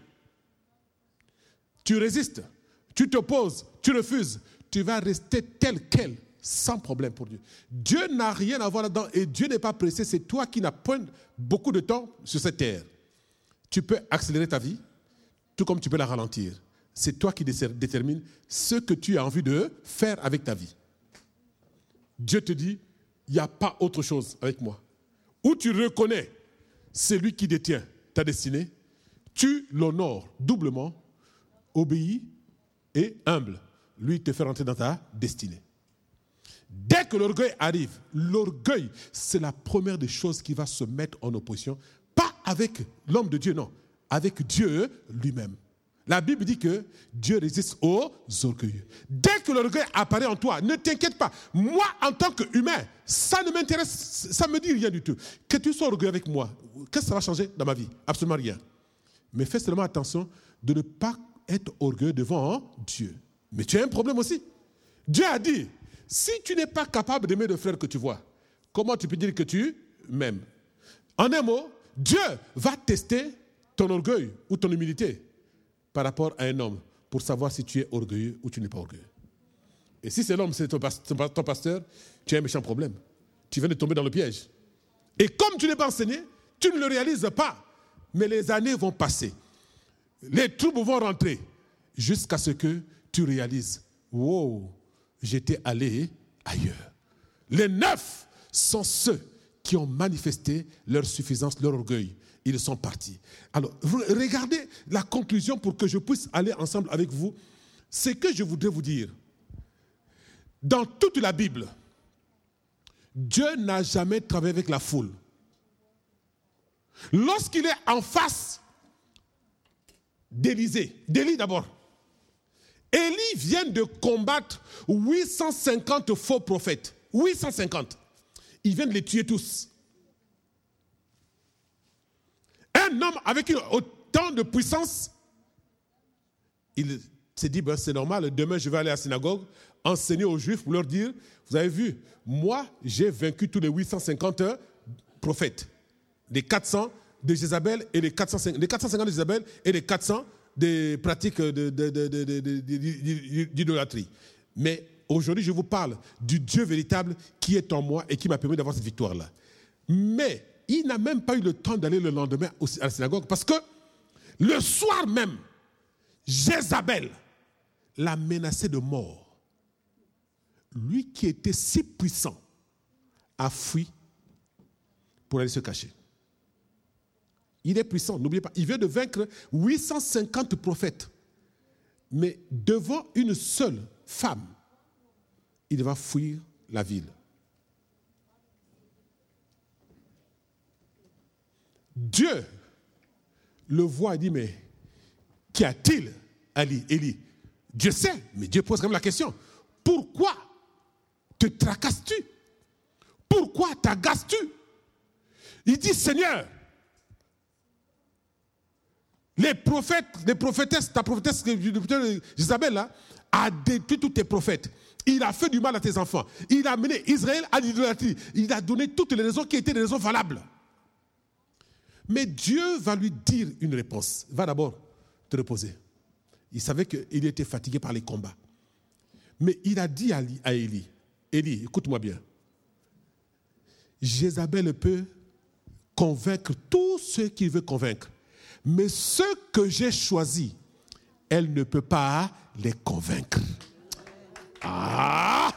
Tu résistes, tu t'opposes, tu refuses, tu vas rester tel quel, sans problème pour Dieu. Dieu n'a rien à voir là-dedans et Dieu n'est pas pressé, c'est toi qui n'as pas beaucoup de temps sur cette terre. Tu peux accélérer ta vie, tout comme tu peux la ralentir. C'est toi qui détermines ce que tu as envie de faire avec ta vie. Dieu te dit, il n'y a pas autre chose avec moi. Où tu reconnais celui qui détient ta destinée, tu l'honores doublement, obéis et humble. Lui te fait rentrer dans ta destinée. Dès que l'orgueil arrive, l'orgueil, c'est la première des choses qui va se mettre en opposition, pas avec l'homme de Dieu, non, avec Dieu lui-même. La Bible dit que Dieu résiste aux orgueilleux. Dès que l'orgueil apparaît en toi, ne t'inquiète pas. Moi, en tant qu'humain, ça ne m'intéresse, ça ne me dit rien du tout. Que tu sois orgueilleux avec moi, qu'est-ce que ça va changer dans ma vie? Absolument rien. Mais fais seulement attention de ne pas être orgueilleux devant Dieu. Mais tu as un problème aussi. Dieu a dit, si tu n'es pas capable d'aimer le frère que tu vois, comment tu peux dire que tu m'aimes? En un mot, Dieu va tester ton orgueil ou ton humilité par rapport à un homme pour savoir si tu es orgueilleux ou tu n'es pas orgueilleux. Et si c'est l'homme, c'est ton pasteur, tu as un méchant problème. Tu viens de tomber dans le piège. Et comme tu n'es pas enseigné, tu ne le réalises pas. Mais les années vont passer. Les troubles vont rentrer jusqu'à ce que tu réalises, wow, j'étais allé ailleurs. Les neuf sont ceux qui ont manifesté leur suffisance, leur orgueil. Ils sont partis. Alors, regardez la conclusion pour que je puisse aller ensemble avec vous. Ce que je voudrais vous dire, dans toute la Bible, Dieu n'a jamais travaillé avec la foule. Lorsqu'il est en face d'Élisée, d'Élie d'abord, Élie vient de combattre huit cent cinquante faux prophètes. huit cent cinquante. Il vient de les tuer tous. Un homme avec une, autant de puissance, il s'est dit, ben, c'est normal, demain je vais aller à la synagogue, enseigner aux Juifs pour leur dire, vous avez vu, moi j'ai vaincu tous les huit cent cinquante prophètes. Les quatre cents de Jézabel et les quatre cent cinquante, les quatre cent cinquante de Jézabel et les quatre cents des pratiques de, de, de, de, de, de, d'idolâtrie. Mais aujourd'hui, je vous parle du Dieu véritable qui est en moi et qui m'a permis d'avoir cette victoire-là. Mais il n'a même pas eu le temps d'aller le lendemain à la synagogue parce que le soir même, Jézabel l'a menacé de mort. Lui qui était si puissant a fui pour aller se cacher. Il est puissant, n'oubliez pas. Il vient de vaincre huit cent cinquante prophètes. Mais devant une seule femme, il va fuir la ville. Dieu le voit et dit, mais qu'y a-t-il, Ali, Élie? Dieu sait, mais Dieu pose quand même la question. Pourquoi te tracasses-tu? Pourquoi t'agaces-tu? Il dit, Seigneur, les prophètes, les prophétesses, ta prophétesse Isabelle là, a détruit tous tes prophètes. Il a fait du mal à tes enfants. Il a mené Israël à l'idolâtrie. Il a donné toutes les raisons qui étaient des raisons valables. Mais Dieu va lui dire une réponse. Va d'abord te reposer. Il savait qu'il était fatigué par les combats. Mais il a dit à Élie, Élie, écoute-moi bien. Jézabel peut convaincre tous ceux qu'il veut convaincre. Mais ceux que j'ai choisis, elle ne peut pas les convaincre. Ah!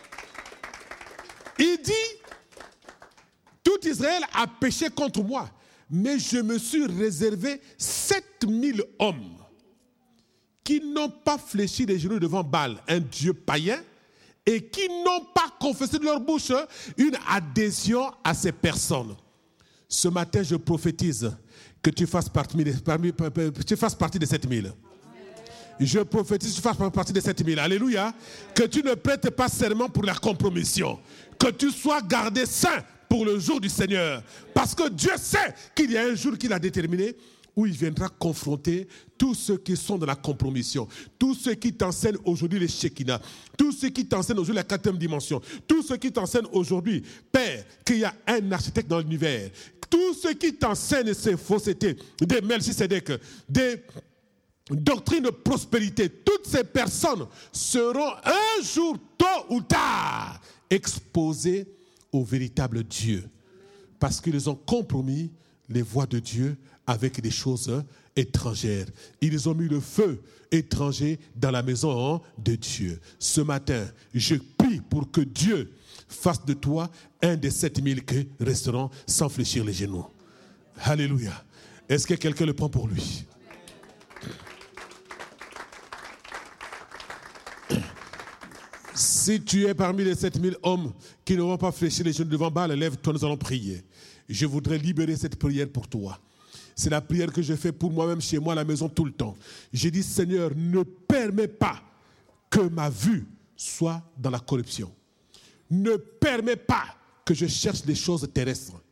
Il dit, tout Israël a péché contre moi, mais je me suis réservé sept mille hommes qui n'ont pas fléchi les genoux devant Baal, un dieu païen, et qui n'ont pas confessé de leur bouche une adhésion à ces personnes. Ce matin, je prophétise que tu fasses partie, parmi, tu fasses partie de sept mille. Je prophétise que tu fasses partie de sept mille. Alléluia. Que tu ne prêtes pas serment pour la compromission. Que tu sois gardé saint pour le jour du Seigneur. Parce que Dieu sait qu'il y a un jour qu'il a déterminé où il viendra confronter tous ceux qui sont dans la compromission, tous ceux qui t'enseignent aujourd'hui les Shekinah, tous ceux qui t'enseignent aujourd'hui la quatrième dimension, tous ceux qui t'enseignent aujourd'hui, Père, qu'il y a un architecte dans l'univers, tous ceux qui t'enseignent ces faussetés, des Melchisédek, des doctrines de prospérité, toutes ces personnes seront un jour, tôt ou tard, exposées au véritable Dieu. Parce qu'ils ont compromis les voies de Dieu avec des choses étrangères. Ils ont mis le feu étranger dans la maison de Dieu. Ce matin, je prie pour que Dieu fasse de toi un des sept mille qui resteront sans fléchir les genoux. Alléluia. Est-ce que quelqu'un le prend pour lui? Si tu es parmi les sept mille hommes qui ne vont pas fléchir les genoux devant Baal, lève-toi, nous allons prier. Je voudrais libérer cette prière pour toi. C'est la prière que je fais pour moi-même chez moi à la maison tout le temps. J'ai dit, Seigneur, ne permets pas que ma vue soit dans la corruption. Ne permets pas que je cherche les choses terrestres.